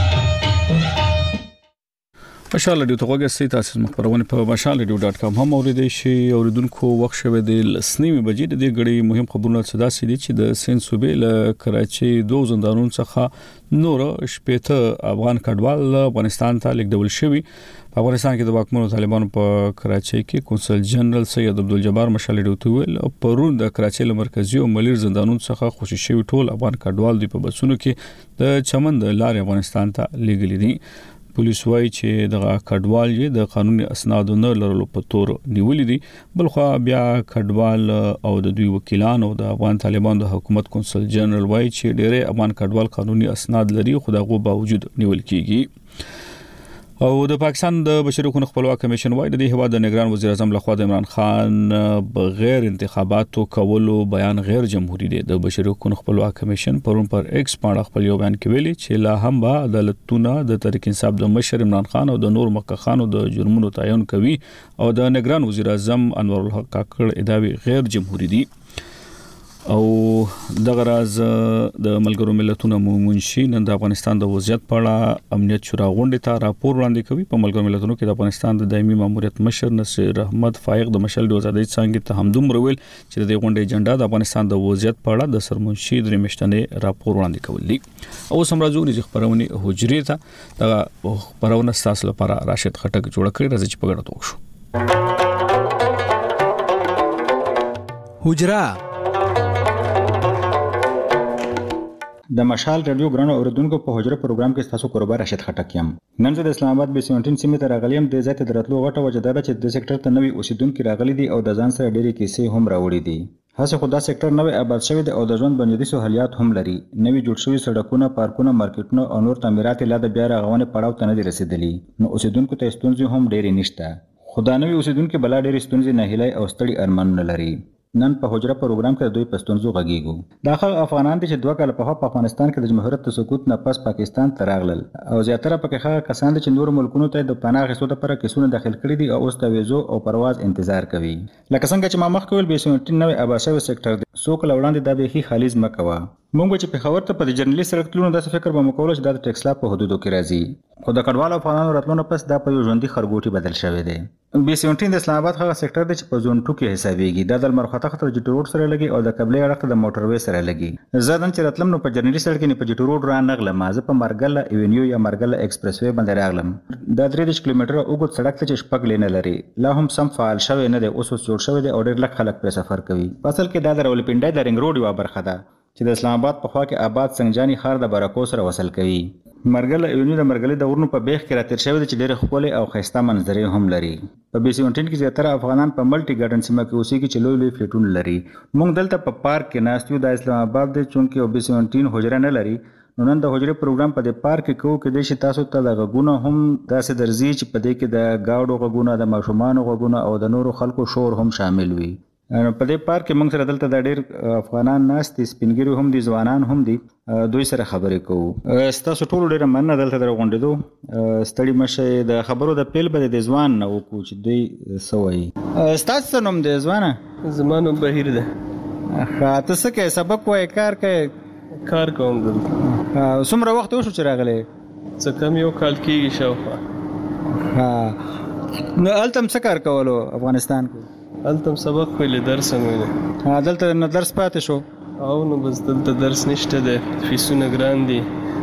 مشال ریډیو ته غوږی تاسو مخبرونه په mashalradio.com هم اوریدئ شي. اوریدونکو وخت شوه د لسنیمه بجې د غړي مهم خبرونه صدا سي دي چې د سین صوبې له کراچي دوه زندانونو څخه نور شپېته افغان کډوال افغانستان ته لیږدول شوي. په افغانستان کې د واکمنو طالبانو په کراچي کې کونسل جنرال سید عبدالجبار مشال ریډیو ته ویل پرون د کراچي له مرکزی او ملیر زندانونو څخه خوشي شوي ټول افغان کډوال دی په بسونو کې د چمن د لارې افغانستان ته لیږلي دي. پولیس وايي چې د کډوال یې د قانوني اسنادو نه لرلو په تور نیولې دي. بلخو بیا کډوال او د دوی وکیلان او د افغان طالبان د حکومت کونسل جنرال وايي چې ډېر افغان کډوال قانوني اسناد لري خو دغه باوجود نیول کیږي. او د پاکستان د بشري حقوقو خپلواک کمیشن وايي د هیواد د نگران وزیر اعظم لخوا د عمران خان بغیر انتخاباتو کولو بیان غیر جمهوریت دی. د بشري حقوقو خپلواک کمیشن پرون پر ایکس باندې خپل یو بیان کې ویلي چې لا هم به عدالتونه د تحریک انصاف د مشر عمران خان او د نور مخکخانو د جرمونو تعین کوي او د نگران وزیر اعظم انور الحق کاکړ ادعاوی غیر جمهوریت دي. او دغه راز د ملګرو ملتونو منشي نن د افغانستان د وضعیت په اړه امنیت شورا غونډه ته راپور وړاندې کوي. په ملګرو ملتونو کې د افغانستان د دایمي ماموریت مشر نصیر احمد فائق د مشل د آزادۍ څنګه ته همدومره ویل چې د غونډې ایجنډا د افغانستان د وضعیت په اړه د سرمنشي د میشتنې راپور وړاندې کول دي. او سمراجو نږ خبرونه حجرې ته د خبرونه تاسو لپاره راشد خټک جوړ کړی راځي چې په ګډه توښو حجره د مشال ریډیو ګرانو اوریدونکو په حجره پروګرام کې تاسو کوربه راشد خټک یم. نن زه د اسلام آباد بي 17 سیمې ته راغلم. د ذات درتلو غټه وجدار چې د سېکټر ته نوې اوسیدونکو راغلي دي او د ځان سره ډېری کیسې هم راوړي دي. هڅه خو دا سېکټر نوې آباد شوی دی او د ژوند بنیادي سہولیات هم لري. نوې جوړ شوي سړکونه، پارکونه، مارکیټونه او نور تعمیرات لا د بیا رغونې پړاو ته نه دي رسیدلي. نو اوسیدونکو ته ستونزې هم ډېرې نشته. خو دا نوې اوسیدونکو بلا ډېرې ستونزې نه هیلای او ستړي ارمانونه لري. نن په حجره پروګرام کې دوی پښتونزو غږیږو. داخل افغانان چې 2 کال په افغانستان کې د جمهوریت سقوط نه پس پاکستان ته راغلل او زیاتره پکې هغه کسان چې نور ملکونو ته د پناه غوښتلو لپاره کیسونه داخل کړي دي او اوس د ویزو او پرواز انتظار کوي. لکه څنګه چې ما مخکې ویل 2019 آباشوي سېکټر دی. سو کله وړاندې دا به هي خالص مکوا. مونږ چې په خبر ته په جرنالي سره تلونو د فکر به مکول چې د ټیکس لا په حدودو کې راځي. خو د کډوالو افغانانو راتلونو پس دا په یو ژوندۍ خرګوټي بدل شوی دی. بي 17 د اسلام آباد هغه سېکټر دی چې په زون 2 کې حسابيږي. دا د مرخصه خطر جټ روډ سره لګي او د قبلي اړخ د موټروي سره لګي. زادن چې راتلم نو په جرنالي سره کې نه په جټ روډ را نغلم. ما زه په مرګل ایونیو یا مرګل ایکسپریس وې باندې راغلم. دا 3 کیلومتره اوږد سړک ته چې شپږ لینه لري. لا هم سم فعال شوی نه دی. اوس جوړ شوی دی او ډېر لږ خلک په سفر کوي. اصل کې دا د راولپنډۍ د رنګ روډ یو برخه ده چې د اسلام آباد په خوا کې آباد سنجاني خار د برکو سره وصل کوي. مرګل ایونیو د مرګلې د ورونو په بیخ کې راتیر شوی دی چې ډېر ښکلي او ښایسته منظرې هم لري. په بي 17 کې زیاتره افغانان په ملټي ګارډن سیمه کې اوسېږي چې لوی فلیټونه لري. موږ دلته په پارک کې ناست یو. د اسلام آباد دی چونکې او بي 17 حجره نه لري. نو نن د حجره پروګرام په دې پارک کې کوو کې د تاسو ته د غږونه هم داسې درځي چې په دې کې د گاډو غږونه، د ماشومان غږونه او د نورو خلکو شور هم شامل وي. په دې پارک کې موږ سره دلته د ډېر افغانان ناست دي، سپینګیري هم دي، ځوانان هم دي. دوی سره خبرې کوو. ستاسو ټول ډېره مننه دلته در غونډېدو. ستړي مشه. د خبرو د پیل به د ځوان نه وکړو چې دوی څه وایي. ستاسو څه نوم دی ځوانه؟ زما نوم بهیر دی. ته څه کوې؟ سبق وایې؟ کار کوې؟ کار کوم دلته. څومره وخت وشو چې راغلی؟ څه کم 1 کال کېږي شاوخوا. نو التم څه کار کولو افغانستان کې؟ التم سبق ویلې درس هم ویلې. دلته نو درس پاتې شو؟ او نو بس دلته درس نشته دی، فیسونه ګران دي،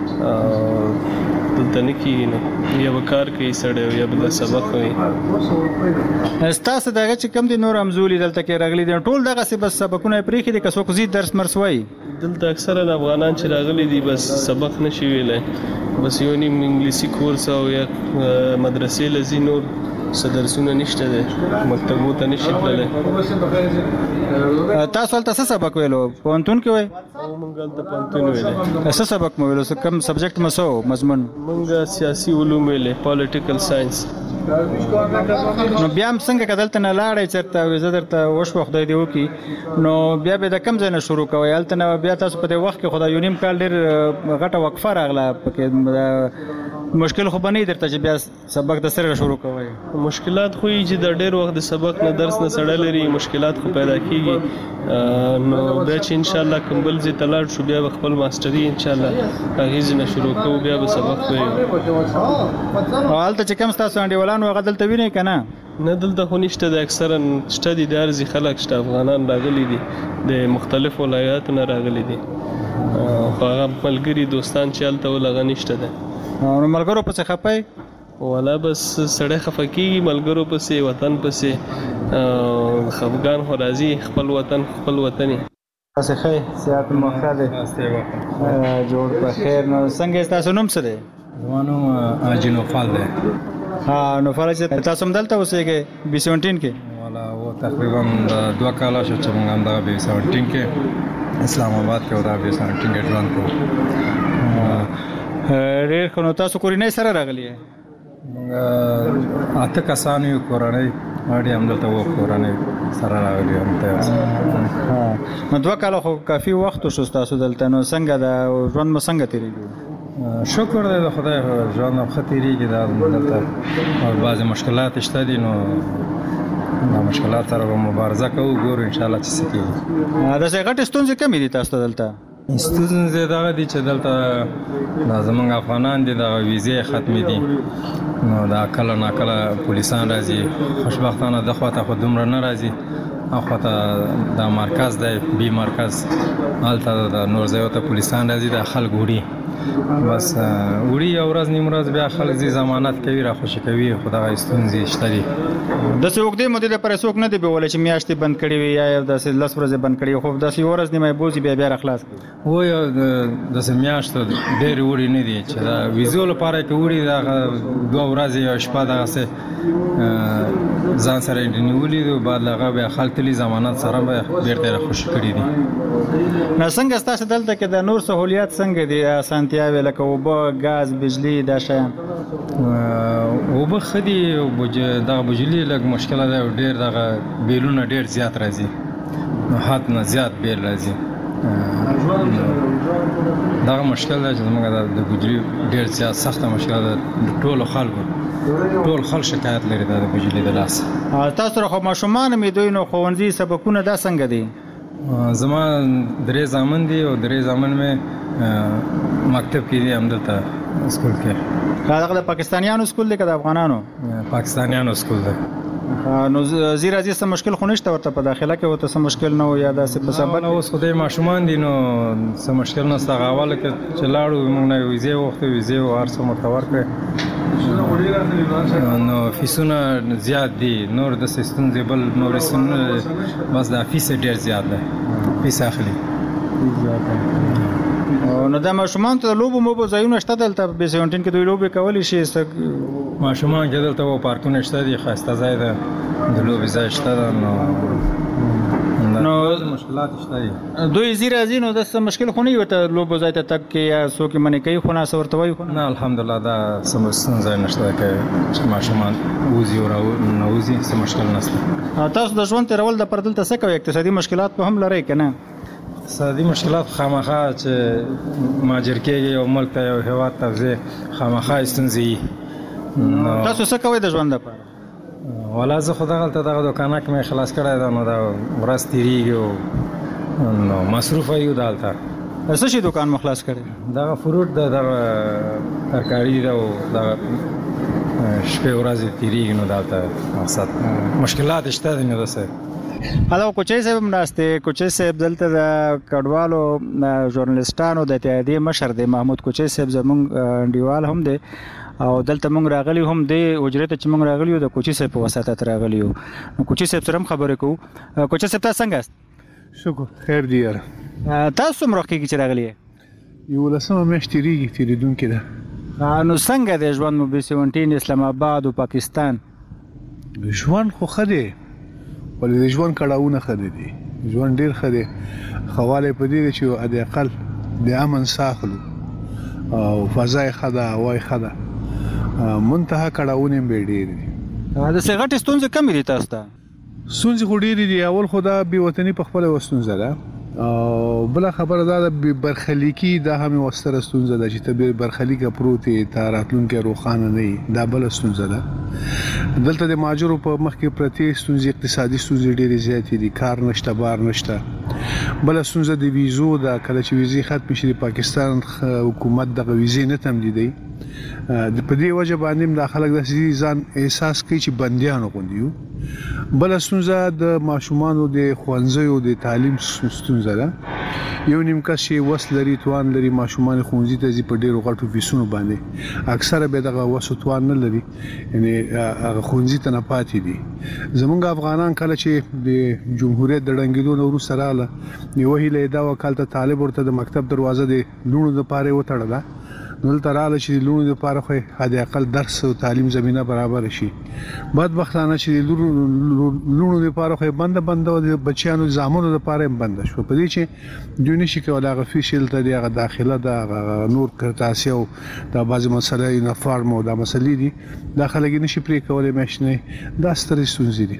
دلته نه کېږي. نو یا به کار کوي سړی یا به سبق وایي. ستاسو دغه چې کوم دي نور همزولي دلته کې راغلي دي ټول دغسې بس سبقونه یې پرېښي دي که څوک زیات درس مرس وایي؟ دلته اکثرا افغانان چې راغلي دي بس سبق نشي ویلی، بس یو نیم انګلیسي کورس او یا مدرسې له ځي، نور څه درسونه نشته دی، مکتبو ته نشي تللی. تاسو هلته څه سبق ویلو؟ پوهنتون کې وایي؟ موږ هلته پوهنتون ویلی. څه سبق مو ویلو؟ کوم سبجیکټ مو څه و مضمون؟ موږ سیاسي علوم ویلی، پالیټیکل ساینس. نو بیا هم څنګه که دلته نه لاړئ چېرته ویزه درته وشوه خدای دې وکړي، نو بیا به د کوم ځای نه شروع کوئ؟ هلته نه بیا تاسو په دې وخت کې خو دا یو نیم کال ډېر غټه وقفه راغله پکې، مشکل خو به نه وي درته چې بیا سبق د سره شروع کوئ؟ مشکلات خو یې چې د ډېر وخت د سبق نه درس نه سړی لري، مشکلات خو پیدا کېږي. نو بیا چې انشاءالله کوم بل ځای ته لاړ شو بیا به خپل ماسټري انشاءالله هغې ځای نه شروع کوو، بیا به سبق ویو. او هلته چې کوم ستاسو انډیوالان هغه دلته وینئ که نه؟ نه دلته خو نشته دی، اکثرا شته دي، د هر ځای خلک شته، افغانان راغلي دي، د مختلفو ولایاتو نه راغلي دي، خو هغه ملګري دوستان چې هلته ول هغه نشته دی. نو ملګرو پسې خفه یې؟ والا بس سړی خفه کېږي ملګرو پسې، وطن پسې، خفګان خو راځي، خپل وطن خپل وطن یې. تاسې ښه صحت مو ښه دی؟ جوړ په خیر. نو څنګه ستاسو نوم څه دی؟ زما نوم حاجي نوفل دی. نوفل چې تاسو هم دلته اوسېږئ B17 کې؟ والا و تقریبا 2 کاله شو چې موږ همدغه B17 کې اسلام آباد کې او دا B17 کې ژوند کوو. ډېر ښه. نو تاسو کورنۍ سره راغلي یې؟ موږ 8 کسان یو، کورنۍ اړې هم دلته وو، کورنۍ سره راغلي یو همداسې. نو 2 کاله خو کافي وخت وشو ستاسو دلته، نو څنګه ده ژوند مو څنګه تېرېږي؟ شکر دی د خدای، ژوند هم ښه تېرېږي. دا دلته بعضې مشکلات شته دي، نو دا مشکلات سره به مبارزه کوو، ګورو انشاءالله چې څه کېږي. داسې غټې ستونزې کمې دي تاسو ته دلته؟ ستونزې دغه دي چې دلته دا زموږ افغانان دي، دغه ویزې ختمې دي، نو دا کله ناکله پولیسان راځي، خوشبختانه د خواته خو دومره نه راځي، او خواته دا مرکز دی B مرکز، هلته د نور ځایو ته پولیسان راځي، دا خلک وړي، بس وړي یو ورځ نیم ورځ بیا خلک ځي ضمانت کوي، راخوشي کوي، خو دغه ستونزې شته دي. داسې اوږدې مودې لپاره څوک نه دی بیولی چې میاشتې بند کړي وي یا داسې 10 ورځې بند کړي وي، خو داسې یوه ورځ نیمه یې بوځي بیا راخلاص کوي؟ وایي داسې میاشتو ډېرې وړي نه دي چې دا ویزو لپاره که وړي دغه 2 ورځې یا شپه دغسې ځان سره یې نیولي دي، بعد له هغه بیا خلک تلي ضمانت سره به بېرته یې راخوشي کړي دي. نو څنګه ستاسو دلته کې د نور سهولیات څنګه دي؟ اسانتیاوې لکه اوبه، ګاز، بجلي، دا شیان؟ اوبه ښه دي، دغه بجلي لږ مشکله ده، ډېر دغه بیلونه ډېر زیات راځي، حد نه زیات بیل راځي، دغه مشکل ده چې زموږ د بجلي ډېر زیات سخته مشکله ده، ټولو خلکو ټول خلک شکایت لري د بجلي د لاسه. تاسو سره خو ماشومان مې دوی، نو ښوونځي سبقونه دا څنګه دي؟ زما 3 زامن دي او 3 زامن مې مکتب کې دي همدلته سکول کې. دغه د پاکستانیانو سکول دی که د افغانانو؟ پاکستانیانو سکول دی. نو زی راځي څه مشکل خو نشته ورته په داخله کې ورته څه مشکل نه و یا داسې په سبق؟ اوس خو دوی ماشومان دي نو څه مشکل نشته. هغه اوله کې چې لاړو موږ نه ویزې وغوښتې، ویزې او هر څه ورته ورکړې، نو فیسونه زیات دي، نور داسې ستونزې بل نورې ستونزې، بس دا فیس ډېر زیات دی، فیس اخلي. نو دا ماشومان ته د لوبو موبو ځایونه شته دلته B17 کې؟ دوی لوبې کولی شي؟ ماشومان کې دلته و پارکونه شته دي، ښایسته ځای ده، د لوبې ځای شته ده، نو مشکلات شته دي. دوی زی راځي نو داسې مشکل خو نه وي ورته لوبو ځای ته تګ کې یا څوک یې منې کوي خو نه څه ورته وایي؟ نه الحمدلله دا څه ستونزه نشته چې ماشومان وځي او راوځي، څه مشکل نشته. تاسو د ژوند تېرول دپاره دلته څه کوئ؟ اقتصادي مشکلات به هم لرئ که نه؟ اقتصادي مشکلات خامخا چې مهاجر کېږي یو ملک ته یو هېواد ته ځې، خامخا ستونزې وي. تاسو څه کوئ د ژوند دپاره؟ والا زه خو دغلته دغه دوکانه کې مې خلاص کړی ده، نو دا ورځ تېرېږي نو مصروفه یو دلته. څه شي دوکان مو خلاص کړی؟ دغه فروټ ده، دغه ترکاري دا او دا شپه ورځې تیریږي نو دا ته مقصد مشکلات شته دي نو څه هلو کوچي صاحب ناشته کوچي صاحب دلته د کډوالو ژورنالستانو د اتحادیې مشر دی محمود کوچي صاحب زمونږ انډیوال هم دی او دلته مونږ راغلی هم دی اجرت چې مونږ راغلی یو د کوچي صاحب په واسطه راغلی یو نو کوچي صاحب سره خبرې کوو کوچي صاحب تاسو څنګه شکر خیر دی یار تاسو مروه کې چې راغلی یو لسمه میاشت تیریږي تیریدونکې ده نو څنګه د ژوند مو بي 17 اسلام آباد او پاکستان ژوند خو خدي ولې د ژوند کړهونه خدي دي ژوند ډیر خدي خواله پدې چې د اقل د امن ساخلو او فضای خدا وای خدا منتها کړهونه به ډیر دي دا څنګه ټستونځ کم دي تاسو ته سونځ خو ډیر دي اول خدا بي وطني په خپل وستونځ ده او بل خبره دا برخلیکی دا هم وستره ستونزه ده چې ته برخلیکه پروتي تاراتلونکو روخانه نه دا بل ستونزه ده دلته د ماجرو په مخ کې پرتی ستونزې اقتصادي ستونزې ډېرې زیاتې دي کار نشته بار نشته بل ستونزه د ویزو دا کله چې ویزې ختم شي د پاکستان حکومت د ویزې نه تمدیدي د پدې وجه باندې د خلک د ځان احساس کوي چې بنديانو غوندیو بل ستونزه د ماشومانو د خوانځيو د تعلیم ستونزه ده یو نیم کس چې وسلري توان لري ماشومان خوندې ته په ډیرو غټو فیسونو باندې اکثره به دغه وسوتوان نه لري یعنی خوندې ته نه پاتې دي زمونږ افغانان کله چې د جمهوریت د ډنګیدو نورو سره له یو هیله دا وکالت طالب ورته د مکتب دروازه د لونو د پاره وټړله نو تراله چې لونو د پاره خو هدا اقل درس او تعلیم زمينه برابر شي بدبختانه چې لونو د پاره خو بند او بچیانو زامنو د پاره بند شو په دې چې دونی شي کوله غفیشل ته د داخله د نور کرتاسي او د بازي مسله یونیفارم او د مسلې دي داخله کې نشي پرې کولای ماشنه دا ستري سونځي دي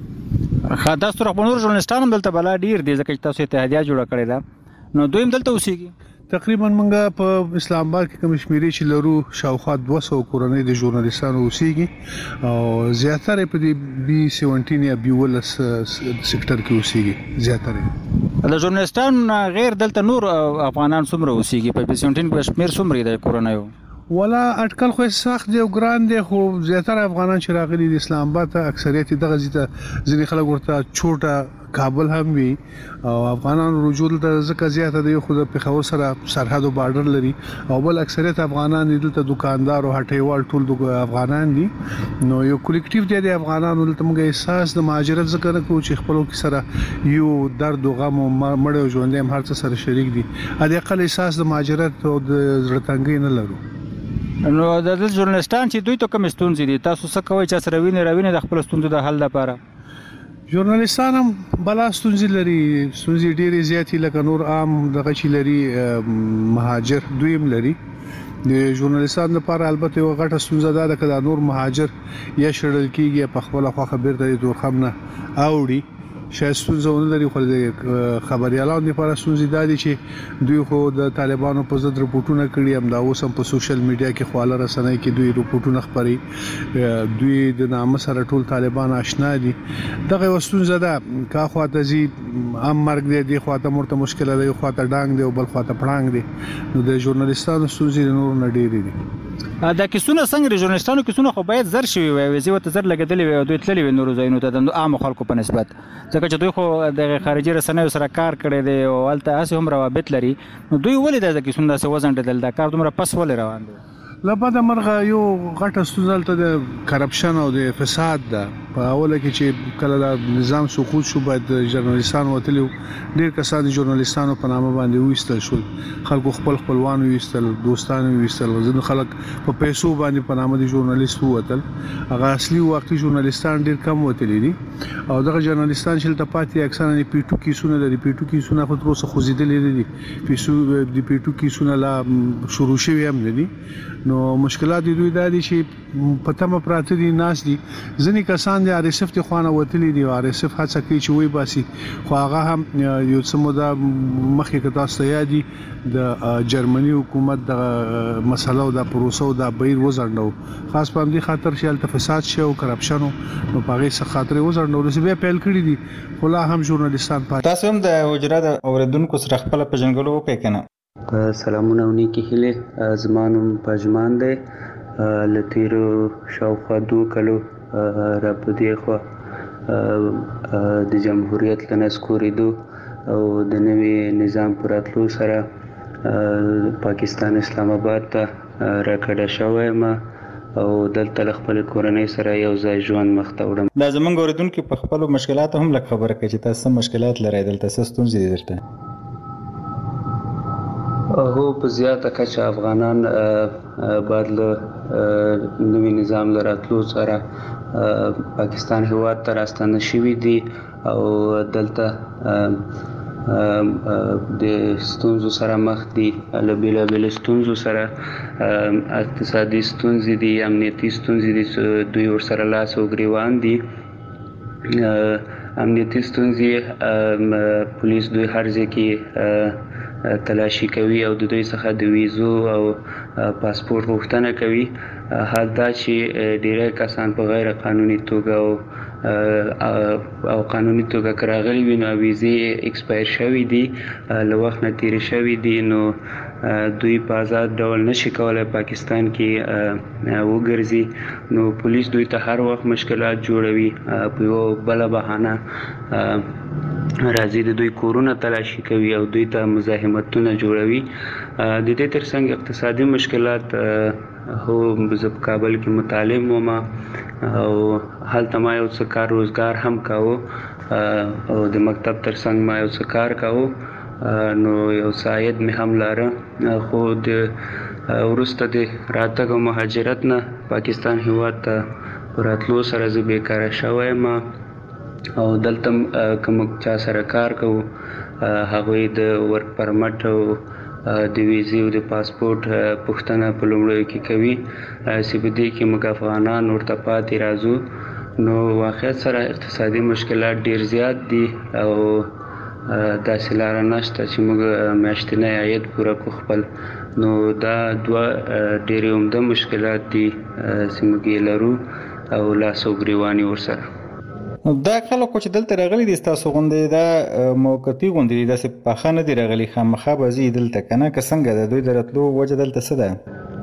خاص تر خپل ژورنالستانو دلته بلا ډیر دي ځکه چې تاسو اتحادیه جوړ کړی دا نو دویم دلته اوسېږي تقریبا منګه په اسلام آباد کې کوم شمیرې چې لرو شاوخوا 200 کورنۍ د ژورنالستانو اوسېږي او زیاتره په دې بي 17 یا بي ولس سېکټر کې اوسېږي زیاتره د ژورنالستانو غیر دلته نور افغانان څومره اوسېږي په بي 17 کې شمیر څومره د کورنۍ ولا اټکل خو سخت دی او ګران دی خو زیاتره افغانان چې راغلي د اسلام آباد اکثریت دغه ځینې خلک ورته چوټه کابل هم وی او افغانان رجوع د ځکه زیاته دی خو د پیښور سره سرحد او بارډر لري او بل اکثریت افغانان دلته دکاندار او هټیوال ټول افغانان دي نو یو کلیکټیو دی د افغانانو دلته موږ احساس د مهاجرت ذکر کوو چې خپلو کې سره یو درد او غم او مړ او ژوند هم هر څه سره شریک دي ا دې اقل احساس د مهاجرت او د زړتنګي نه لرو نو د ژورنالستان چې دوی ته کوم ستونزې دي تاسو څه کوئ چې سره ویني د خپل ستونزو د حل لپاره ژورنالستان هم بلا ستونزې لري ستونزې ډېرې زیاتې لکه نور عام دغه چې لري مهاجر دویم لري د ژورنالستانو لپاره البته یو غټه ستونزه ده چې نور مهاجر یا شړل کیږي په خپل خبر ته د خبرنه اوړي شاید ستونزه لري خو د خبريالانو لپاره ستونزې دي چې دوی خو د طالبانو په ضد رپورټونه کړي هم دا اوس هم په سوشل میډیا کې خواله رسنۍ کې دوی رپورټونه خبري دوی د نام سره ټول طالبان آشنا دي دغه ستونزه ده کا خواته زی ام مرګ دی خواته مرته مشکل دی خواته ډانګ دی او بل خواته پړانګ دی نو د ژورنالستانو ستونزې نور نه ډېرې دي دا کیسونه څنګه د ژورنالستانو کیسونه خو باید زر شي وي وزي وته زر لګیدلې وي دوی تللی وي نور ځایونو ته د عام خلکو په نسبت ځکه چې دوی خو د خارجي رسنیو سره کار کړي دي او الته هڅه هم روابط لري نو دوی ولې د کیسونه څه وزن دل دا کار دومره پس ولې روان دي لپاره مرغه یو غټه ستونزه ته د کرپشن او د فساد ده په اوله کې چې کله د نظام سقوط شو باید ژورنالستانو وتلو ډیر کسان ژورنالستانو په نامه باندې وېستل شول خلکو خپلوان وېستل دوستان وېستل ځینې خلک په پیسو باندې په نامه د ژورنالیست وتل هغه اصلي واقعي ژورنالستان ډیر کم وتلې دي او دغه ژورنالستان چې د پاتې اکثره نه پیټو کیسونه لري پیټو کیسونه خو تر اوسه خوځیدلې دي پیټو کیسونه لا شروع شوی هم نه دي نو مشکلات دوی د دي چې پتمه پراته دي ناس دي ځنې کسان د RSF ته خوانه وتلې دي RSF هڅه کوي چې وای باسي خو هغه هم یو څه موده مخکې کتا سیادي د جرمني حکومت د مسله او د پروسه او د بیر وزړنو خاص په دې خاطر چې التفساد شو او کرپشن نو پاره څه خاطر وزړنو چې به پیل کړی دي خلا هم ژورنالستان پاتې تاسو هم د وجره د اوریدونکو سره خپل پیژنګلو وکړئ کنه سلامونه او نیکی هیلې. زما نوم پژمان دی. له تېرو شاوخوا 2 کالو را په دې خوا د جمهوریت له نسکورېدو او د نوي نظام په راتلو سره پاکستان اسلام آباد ته راکډه شوی یم او دلته له خپلې کورنۍ سره یو ځای ژوند مخ ته وړم. دا زمونږ اورېدونکي په خپلو مشکلاتو هم لږ خبره کوي چې تاسو څه مشکلات لرئ دلته، څه ستونزې دي درته؟ هو په زیاته کچه افغانان بعد له نوي نظام له راتلو سره پاکستان هیواد ته راستانه شوي دي او دلته د ستونزو سره مخ دي، له بېلابېلو ستونزو سره، اقتصادي ستونزې دي، امنیتي ستونزې دي، دوی ورسره لاس او ګریوان دي. امنیتي ستونزې پولیس دوی هر ځای کې تلاشي کوي او د دوی څخه د ویزو او پاسپورت غوښتنه کوي. حال دا چې ډیری کسان په غیر قانوني توګه او قانوني توګه که راغلي وي نو ویزې ایکسپایر شوي دي، له وخت نه تېرې شوي دي، نو دوی په آزاد ډول نشي کولی پاکستان کې وګرځي. نو پولیس دوی ته هر وخت مشکلات جوړوي، په یوه بله بهانه راځي د دوی کورونه تلاشي کوي او دوی ته مزاحمتونه جوړوي. د دې ترڅنګ اقتصادي مشکلات، هو زه په کابل کې متعلم وم او هلته ما یو څه کار روزګار هم کاوه او د مکتب ترڅنګ ما یو څه کار کاوه، نو یو څه عاید مې هم لاره. خو د وروسته د راتګ او مهاجرت نه پاکستان هیواد ته په راتلو سره زه بیکاره شوی یم او دلته که موږ چا سره کار کوو هغوی د ورک پرمټ او د ویزې او د پاسپورت پوښتنه په لومړیو کې کوي چې په دې کې موږ افغانان ورته پاتې راځو. نو واقعیت سره اقتصادي مشکلات ډیر زیات دي او داسې لاره نشته چې موږ میاشتنی عاید پوره کړو خپل. نو دا دوه ډېرې عمده مشکلات دي چې موږ یې لرو او لاس او ګریوان یې ورسره. دا خلکو چې دلته راغلي دي ستاسو غوندې دا موقتي غوندې دي، داسې پاخه نه دي راغلي، خامخا به ځي دلته که نه، که څنګه د دوی د راتلو وجه دلته څه ده؟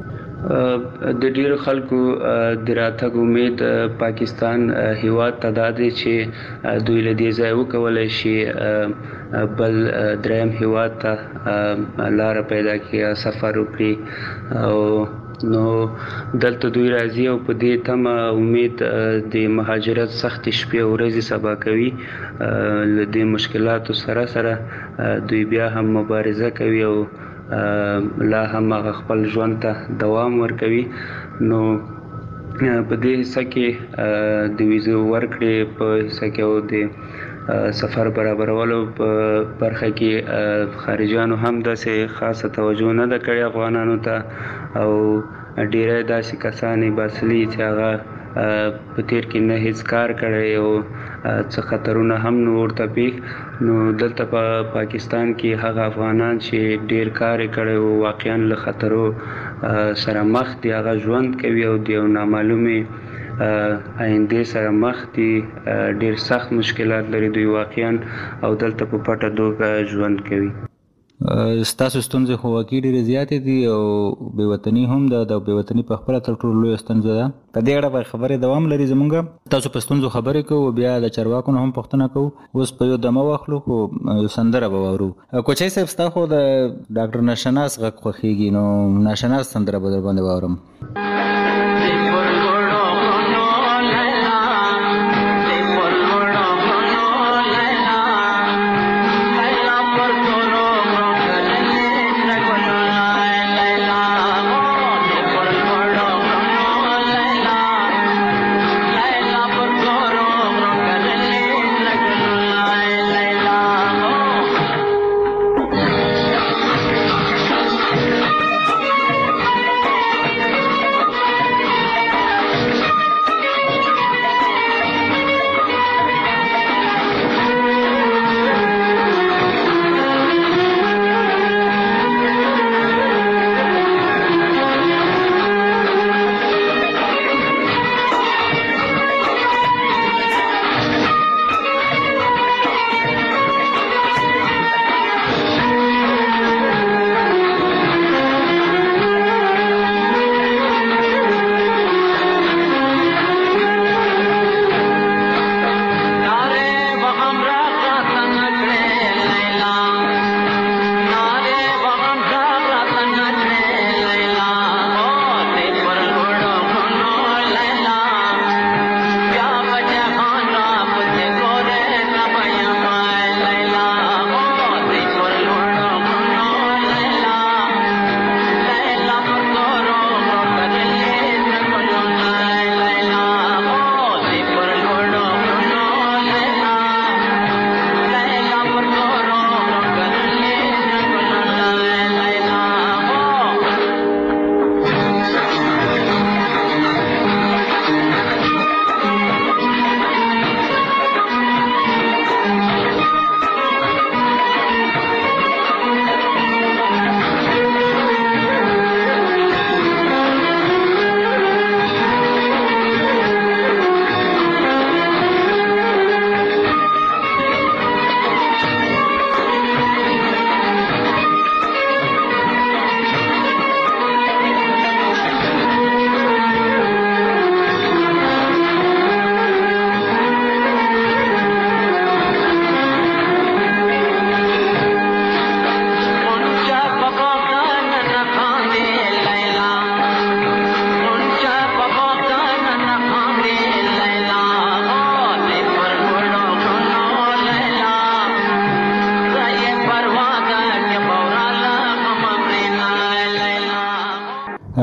د ډیرو خلکو د راتګ امید پاکستان هیواد ته دا دی چې دوی له دې ځای وکولی شي بل دریم هیواد ته لاره پیدا کړي، سفر وکړي او نو دلته دوی راځي او په دې تمه امید د مهاجرت سختې شپې او ورځې سبا کوي. له دې مشکلاتو سره سره دوی بیا هم مبارزه کوي او لا هم هغه خپل ژوند ته دوام ورکوي. نو په دې حصه کې د ویزو ورکړې په حصه کې او د سفر برابرولو په برخه کې خارجيانو هم داسې خاصه توجه نه ده کړې افغانانو ته او ډیری داسې کسان باسلي چې هغه په تیر کې نه هیڅ کار کړی او څه خطرونه هم نه ورته پیښ. نو دلته په پاکستان کې هغه افغانان چې ډیر کار یې کړی او واقعا له خطرو سره مخ دي، هغه ژوند کوي او د یو نامعلومې آینده سره مخ دي، ډیر سخت مشکلات لري دوی واقعا او دلته په پټه توګه ژوند کوي. ستاسو ستونزې خو واقعي ډېرې زیاتې دي او بېوطني هم ده، د بېوطني په خپله تر ټولو لویه ستونزه ده. په دې اړه به خبرې دوام لري زموږ. تاسو په ستونزو خبرې کوو، بیا د چارواکو نه هم پوښتنه کوو. اوس په یو دمه واخلو خو یو سندره به واورو. کوچی صاحب ستا خو د ډاکټر ناشناس غږ خوښېږي، نو ناشناس سندره به در باندې واورم.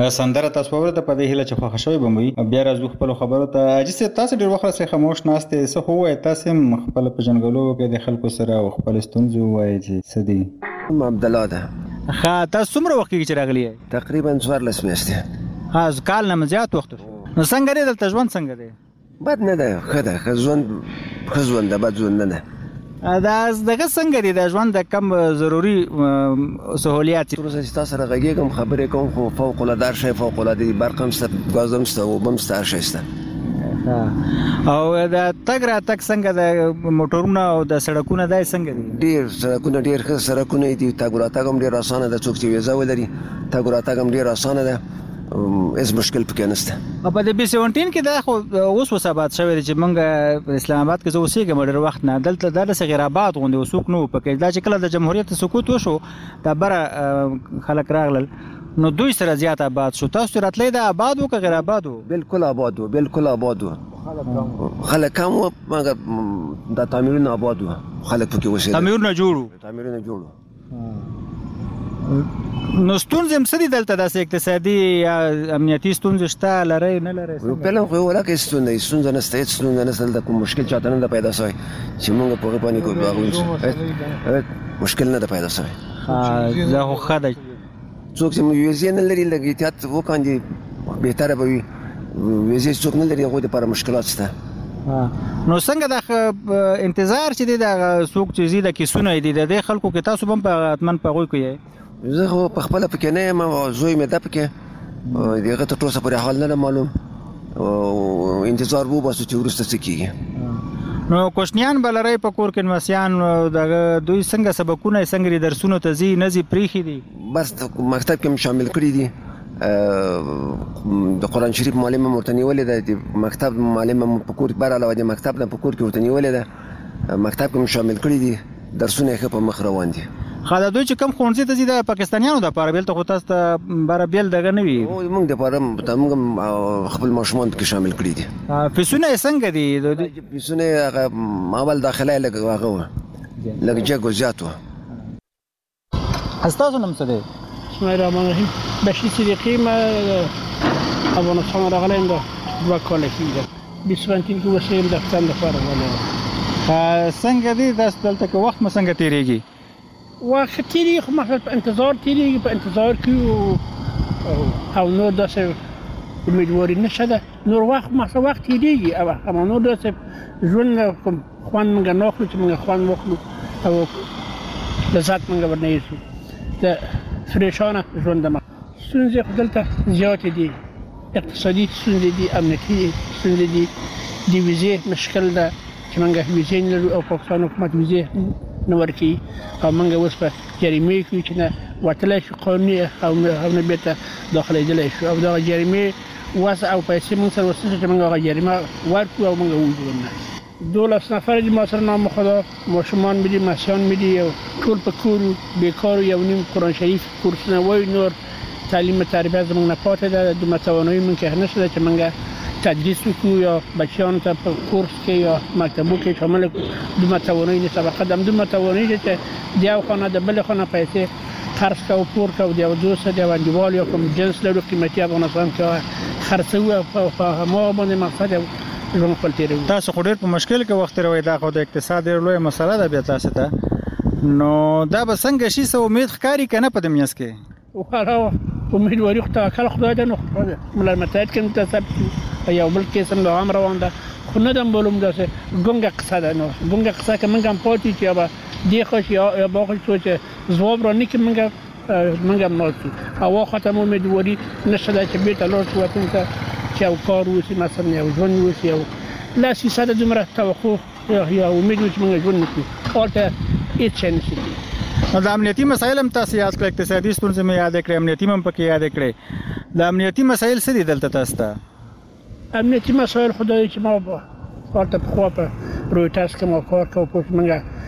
سندره تاسو ورته په دې هله چې خوښ شوی بموي بیا راځو خپل خبرو ته چې تاسو ډیر وخت سره خاموش ناشته څه هو تاسو خپل په جنګلو کې د خلکو سره خپل ستونزې وایي چې سدي عبد الله ده ها تاسو څومره وخت کې راغلی تقریبا 14 میاشتې ها کال نه زیات وخت نو څنګه دی دلته ژوند څنګه دی بد نه ده خدای ژوند ده بد ژوند نه دا دغه څنګه دی د ژوند د کم ضروری سہولیات تاسو سره غږیږم خبرې کوم خو فوق العاده شی فوق العاده برقم ست غازم ست او بم ست شایسته او دا تګ را تک څنګه د موټرونو او د سړکونو دای څنګه دي ډیر سړکونه ډیر ښه سړکونه دي تګ را تک هم ډیر اسانه ده څوک چې ویزا ولري تګ را تک هم ډیر اسانه ده اس مشکل پکې نشته په دې بي 17 کې دا خو اوس وسابات شوی چې موږ اسلام آباد کې زه اوسېږم ډېر وخت نه دلته د غیر آباد غونډه وسوک نو پکې دا چې کله د جمهوریت سقوط وشو دا بره خلک راغلل نو دوی سره زیات آباد شو تاسو راتلې د آباد او غیر آباد بالکل آباد خلک هم مګر د تعمیرونو آباد خلک پکې وشه تعمیرونه جوړو نو ستونزې هم سړي دلته داسې اقتصادي یا امنیتي ستونزې شته لري نه لري په لږ خو ولاکه ستونزې نشته د کوم مشکل چاته نه پیدا شوی چې موږ په غوښنه کوو مشکل نه پیدا شوی زه خو خدای څوک چې ویزې نه لري لګي احتیاط وکاندي بهتره به وي ویزې څوک نه لري هغه لپاره مشکلات شته نو څنګه د انتظار چې د څوک چې زیاده کیسونه دي د خلکو کې تاسو هم په اتمن په غوي کوي زه خو په خپل پکې نه یم زوی مې د پکې دغه ته ټوسه پر حال نه معلوم انتظار وو بس چې ورسته سکیږي نو کوشنیان بلری په کور کې نوسیان دغه دوی څنګه سبقونه څنګه درسونه ته زی نزي پریخي دي بس مکتب کې شامل کړی دي د قران شریف معلم مرتنی ولې د مکتب معلم په کور بار علاوه د مکتب نه په کور کې ورتنی ولې د مکتب کې شامل کړی دي درسونه یې په مخ روان دي خاله دوی چې کم خونځي ته زیاده پاکستانیانو د پاره بیل ته خو تاسو ته بار بیل دغه نه وي موږ د پاره موږ خپل ماشومان کې شامل کړی دي فیسونه څنګه دي فیسونه اول داخله لګه جګو زیاتو استاذ نوم څه دی بسم الله الرحمن الرحیم بشیر صدیقی ما افغانستان راغلم دا دوه کال کېږي 20 کې وسیم د ځان لپاره ولاله څنګه دي تاسو دلته کې وخت څنګه تیریږي وخت تیریږي خو مثلا په انتظار تیریږي په انتظار کې او نور داسې امیدواري نشته ده نور وخت مثلا وخت تیریږي اما نور داسې ژوند کوم خوان موږ نه اخلو چې موږ خوان واخلو او لذت موږ ورنه یېسو د فریشانه ژوند ده ستونزې خو دلته زیاتې دي اقتصادي ستونزې دي امنیتي ستونزې دي د ویزې مشکل ده چې موږ ویزې نه لرو او پاکستان حکومت ویزې نه ورکوي او موږ اوس په جریمې کې چې نه وتلی شو قانوني او نه بېرته داخلېدلی شو او دغه جریمې وضع او پیسې موږ سره وسته چې موږ هغه جریمه ورکړو او موږ ووځو نه 12 نفر دي ما سره نام خدا ماشومان مې دي مسیحیان مې دي او ټول په کور بیکار یو نیم قرآن شریف کورس نه وایي نور تعلیم تربیه زموږ نه پاتې ده دومره توانایي موږ کې نشته چې موږ تدریس وکړو یا بچیانو ته په کورس کې یا مکتبو کې شامل کړو دومره توانایي نشته فقط دومره توانایي چې د یو خانه د بل خانه پیسې خرڅ کوو پور کوو د یو دوست د یو انډیوال یا کوم جنس لرو قیمتي افغانستان کې خرڅوو په هماغه باندې مقصد ژوند خپل تیروي تاسو خو ډېر په مشکل کې وخت تیروئ دا خو د اقتصاد ډېر لویه مسله ده بیا تاسو ته نو دا به څنګه شي څه امید ښکاري که نه په دې میاشت کې امیدواري خو توکل خدای ده نو ملل متحد کې متصب یو بل کیس هم هم روان ده خو نه دم بولم داسې ګونګه قصه ده نو ګونګه قصه که موږ هم پاتې چې یا به دې خوش یا با خوش تو چې ځواب را نه کړي موږ هم ناستو او واخته مو امیدواري نشته ده چې بېرته لاړ شو وطن ته چې یو کار وشي مثلا یو ژوند وشي او لا سیاست دومره توقع یا امید چې موږ ژوند وکړو هلته هېڅ شی نشي نو د امنیتي مسایل هم تاسو یاد کړئ اقتصادي ستونزې مې یاد کړې امنیتي هم پکې یاد کړې د امنیتي مسایل څه دي دلته تاسو ته امنیتي مسایل خدای چې ما هلته پخوا په رویټرز کې ما کار کوو پوه موږ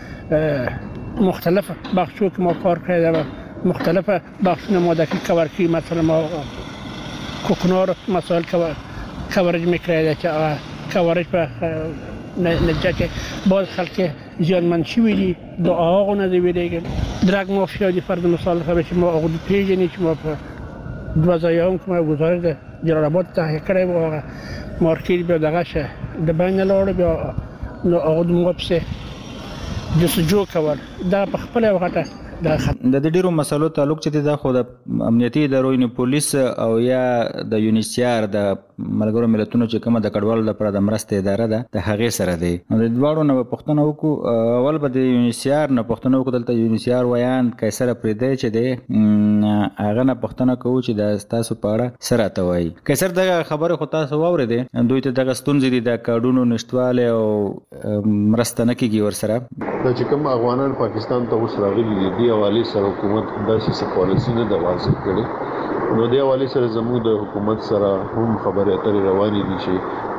مختلف بخشو کې ما کار کړی ده مختلف بخشونه ما دقیق کور کړي مثلا ما کوکنار مسائل کورج میکرده که کورج په نتیجه که باز خلک زیانمند شوی دي د آقا نه دی ویریږي درګ مافیا دي فرض مثال خبره چې ما آقا پیژنې چې ما په دوه ځایه کومه گزارش د جلال آباد تحقیق کړی و هغه مارکیټ بیا دغه شه د بین لاړ بیا نو هغه د موږ پسې جستجو کول دا په خپل وخت د دې ډیرو مسلو تعلق چې د خو د امنیتي ادارو نه پولیس او یا د یونیسیار د ملګرو ملتونو چې کومه د کډوالو لپاره د مرستې اداره ده د هغې سره دی. د دواړو نه پوښتنه وکړو، اول به د یونیسیار نه پوښتنه وکړو. دلته یونیسیار ویان قیصر پریدی چې دی هغه نه پوښتنه کوو چې د تاسو په اړه څه راته وایي. قیصر دغه خبرې خو تاسو واورېدې، دوی ته دغه ستونزې دي د کارډونو نشتوالی او مرسته نه کېږي ورسره. دا چې کوم افغانان پاکستان ته اوس راغلي دي دې حوالې سره حکومت داسې څه پالیسي نه ده واضح کړې، نو دې حوالې سره زموږ د حکومت سره هم خبرې اترې روانې دي چې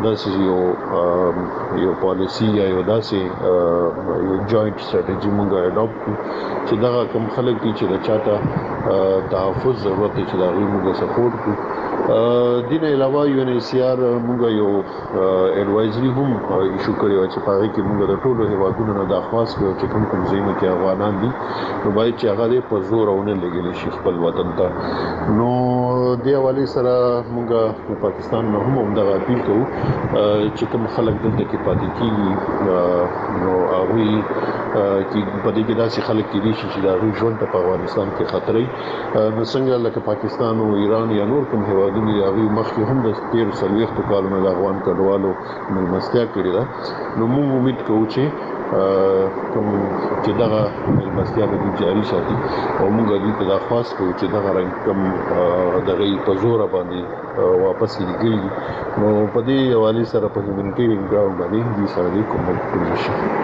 داسې یو پالیسي یا یو داسې یو جوائنٹ سټریټجي موږ اډاپټ کړو چې دغه کوم خلک دي چې د چاته تحفظ ضرورت دی چې د هغوی موږ سپورټ کړو. دې نه علاوه یونیسیار موږ یو ایډوایزري هم ایشو کړې وه چې په هغې کې موږ د ټولو هیوادونو نه درخواست کړو چې کوم ځایونو کې افغانان دي نو باید چې هغه دې په زور ونه لېږلی شي خپل وطن ته. نو دې حوالې سره موږ پاکستان نه هم همدغه اپیل کوو چې کوم خلک دلته کې پاتې کېږي نو هغوی کې په دې کې داسې خلک کېدای شي چې د هغوی ژوند ته په افغانستان کې خطر وي. نو څنګه لکه پاکستان او ایران یا نور کوم هیوادونه دي هغوی مخکې هم د 13-40 کالونو د افغان کډوالو مېلمستیا کړې ده. نو موږ امید کوو چې کوم چې دغه مېلمستیا به دوی جاري ساتي او موږ دوی ته درخواست کوو چې دغه رنګ کوم دغه په زوره باندې واپس لېږلي نو په دې حوالې سره په هیومنیټیرین ګراوند باندې دوی سره دې کومک وکړل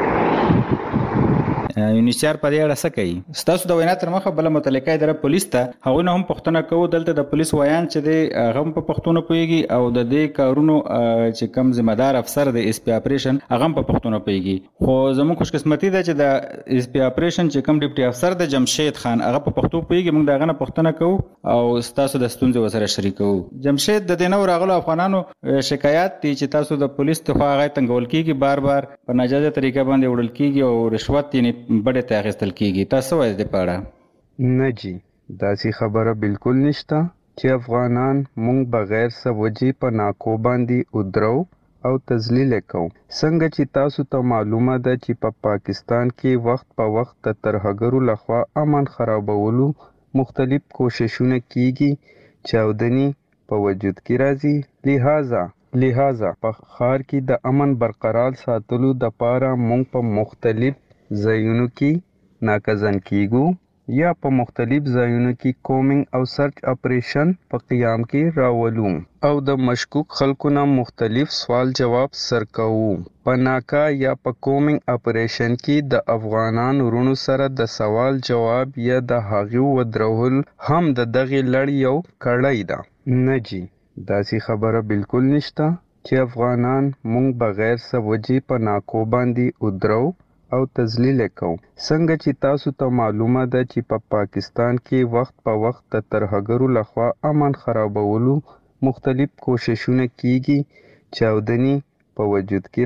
شي. یونیسیار په دې اړه څه کوي؟ ستاسو د وینا تر مخه بله متعلقه اداره پولیس ته هغوی نه هم پوښتنه کوو. دلته د پولیس ویان چې دی هغه هم په پښتو نه پوهېږي او د دې کارونو چې کوم ذمهدار افسر د اس پی اپریشن هغه هم په پښتو نه پوهېږي. خو زموږ خوشقسمتي ده چې د اس پی اپریشن چې کوم ډیپټي افسر د جمشید خان هغه په پښتو پوهېږي. موږ د هغه نه پوښتنه کوو او ستاسو د ستونزې ورسره شریکوو. جمشید، د دې نه راغلو افغانانو شکایات دي چې تاسو د پولیس لخوا هغه تنګول کېږي، بار بار په ناجایزه طریقه باندې وړل کېږي او رشوت یې بډې ته اخیستل کېږي. تاسو وایئ دې په اړه؟ نه جی، داسې خبره بالکل نشته چې افغانان مونږ بغیر څه وجې په ناکو باندې ودرو او تذلیل کوو. څنګه چې تاسو ته معلومه ده چې په پاکستان کې وخت په وخت د ترهګرو لخوا امن خرابولو مختلف کوششونه کیږي، چاودنی په وجود کې راځي. لہذا په ښار کې د امن برقرار ساتلو دپاره مونږ په مختلف ځایونو کې ناکزن کیږو یا په مختلف ځایونو کې کومینګ او سرچ اپریشن په قیام کې راولو او د مشکوک خلکو نه مختلف سوال جواب سر کوو. په ناکا یا په کومینګ اپریشن کې د افغانان ورونو سره د سوال جواب یا د هغو ودرول هم د دغې لړ یو کړۍ ده. نه جی، داسې خبره بالکل نشته چې افغانان مونږ بغیر څه وجې په ناکو باندې ودرو او تذلیل کوو. څنګه چې تاسو ته معلومه ده چې په پاکستان کې وخت په وخت د ترهګرو لخوا امن خرابولو مختلف کوششونه کیږي، چاودنی په وجود کې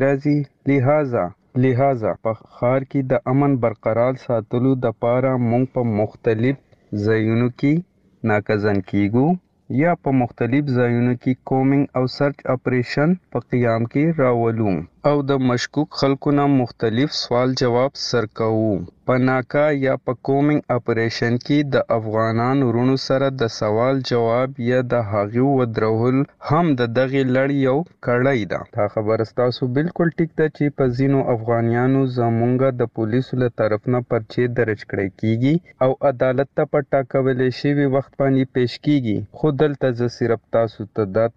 راځي. لہذا په ښار کې د امن برقرار ساتلو دپاره مونږ په مختلف ځایونو کې ناکزن کیږو یا په مختلف ځایونو کې کومینګ او سرچ اپریشن په قیام کې راولو او د مشکوک خلکو نه مختلف سوال جواب سر کوو. په ناکا یا په کومینګ اپریشن کې د افغانان ورونو سره د سوال جواب یا د هغو ودرول هم د دغې لړ یو کړۍ ده. دا خبره ستاسو بالکل ټیک ده چې په ځینو افغانیانو زمونږ د پولیسو له طرف نه پرچې درج کړی کیږي او عدالت ته په ټاکلي شوي وخت باندې پیش کیږي. خو دلته زه صرف تاسو ته دا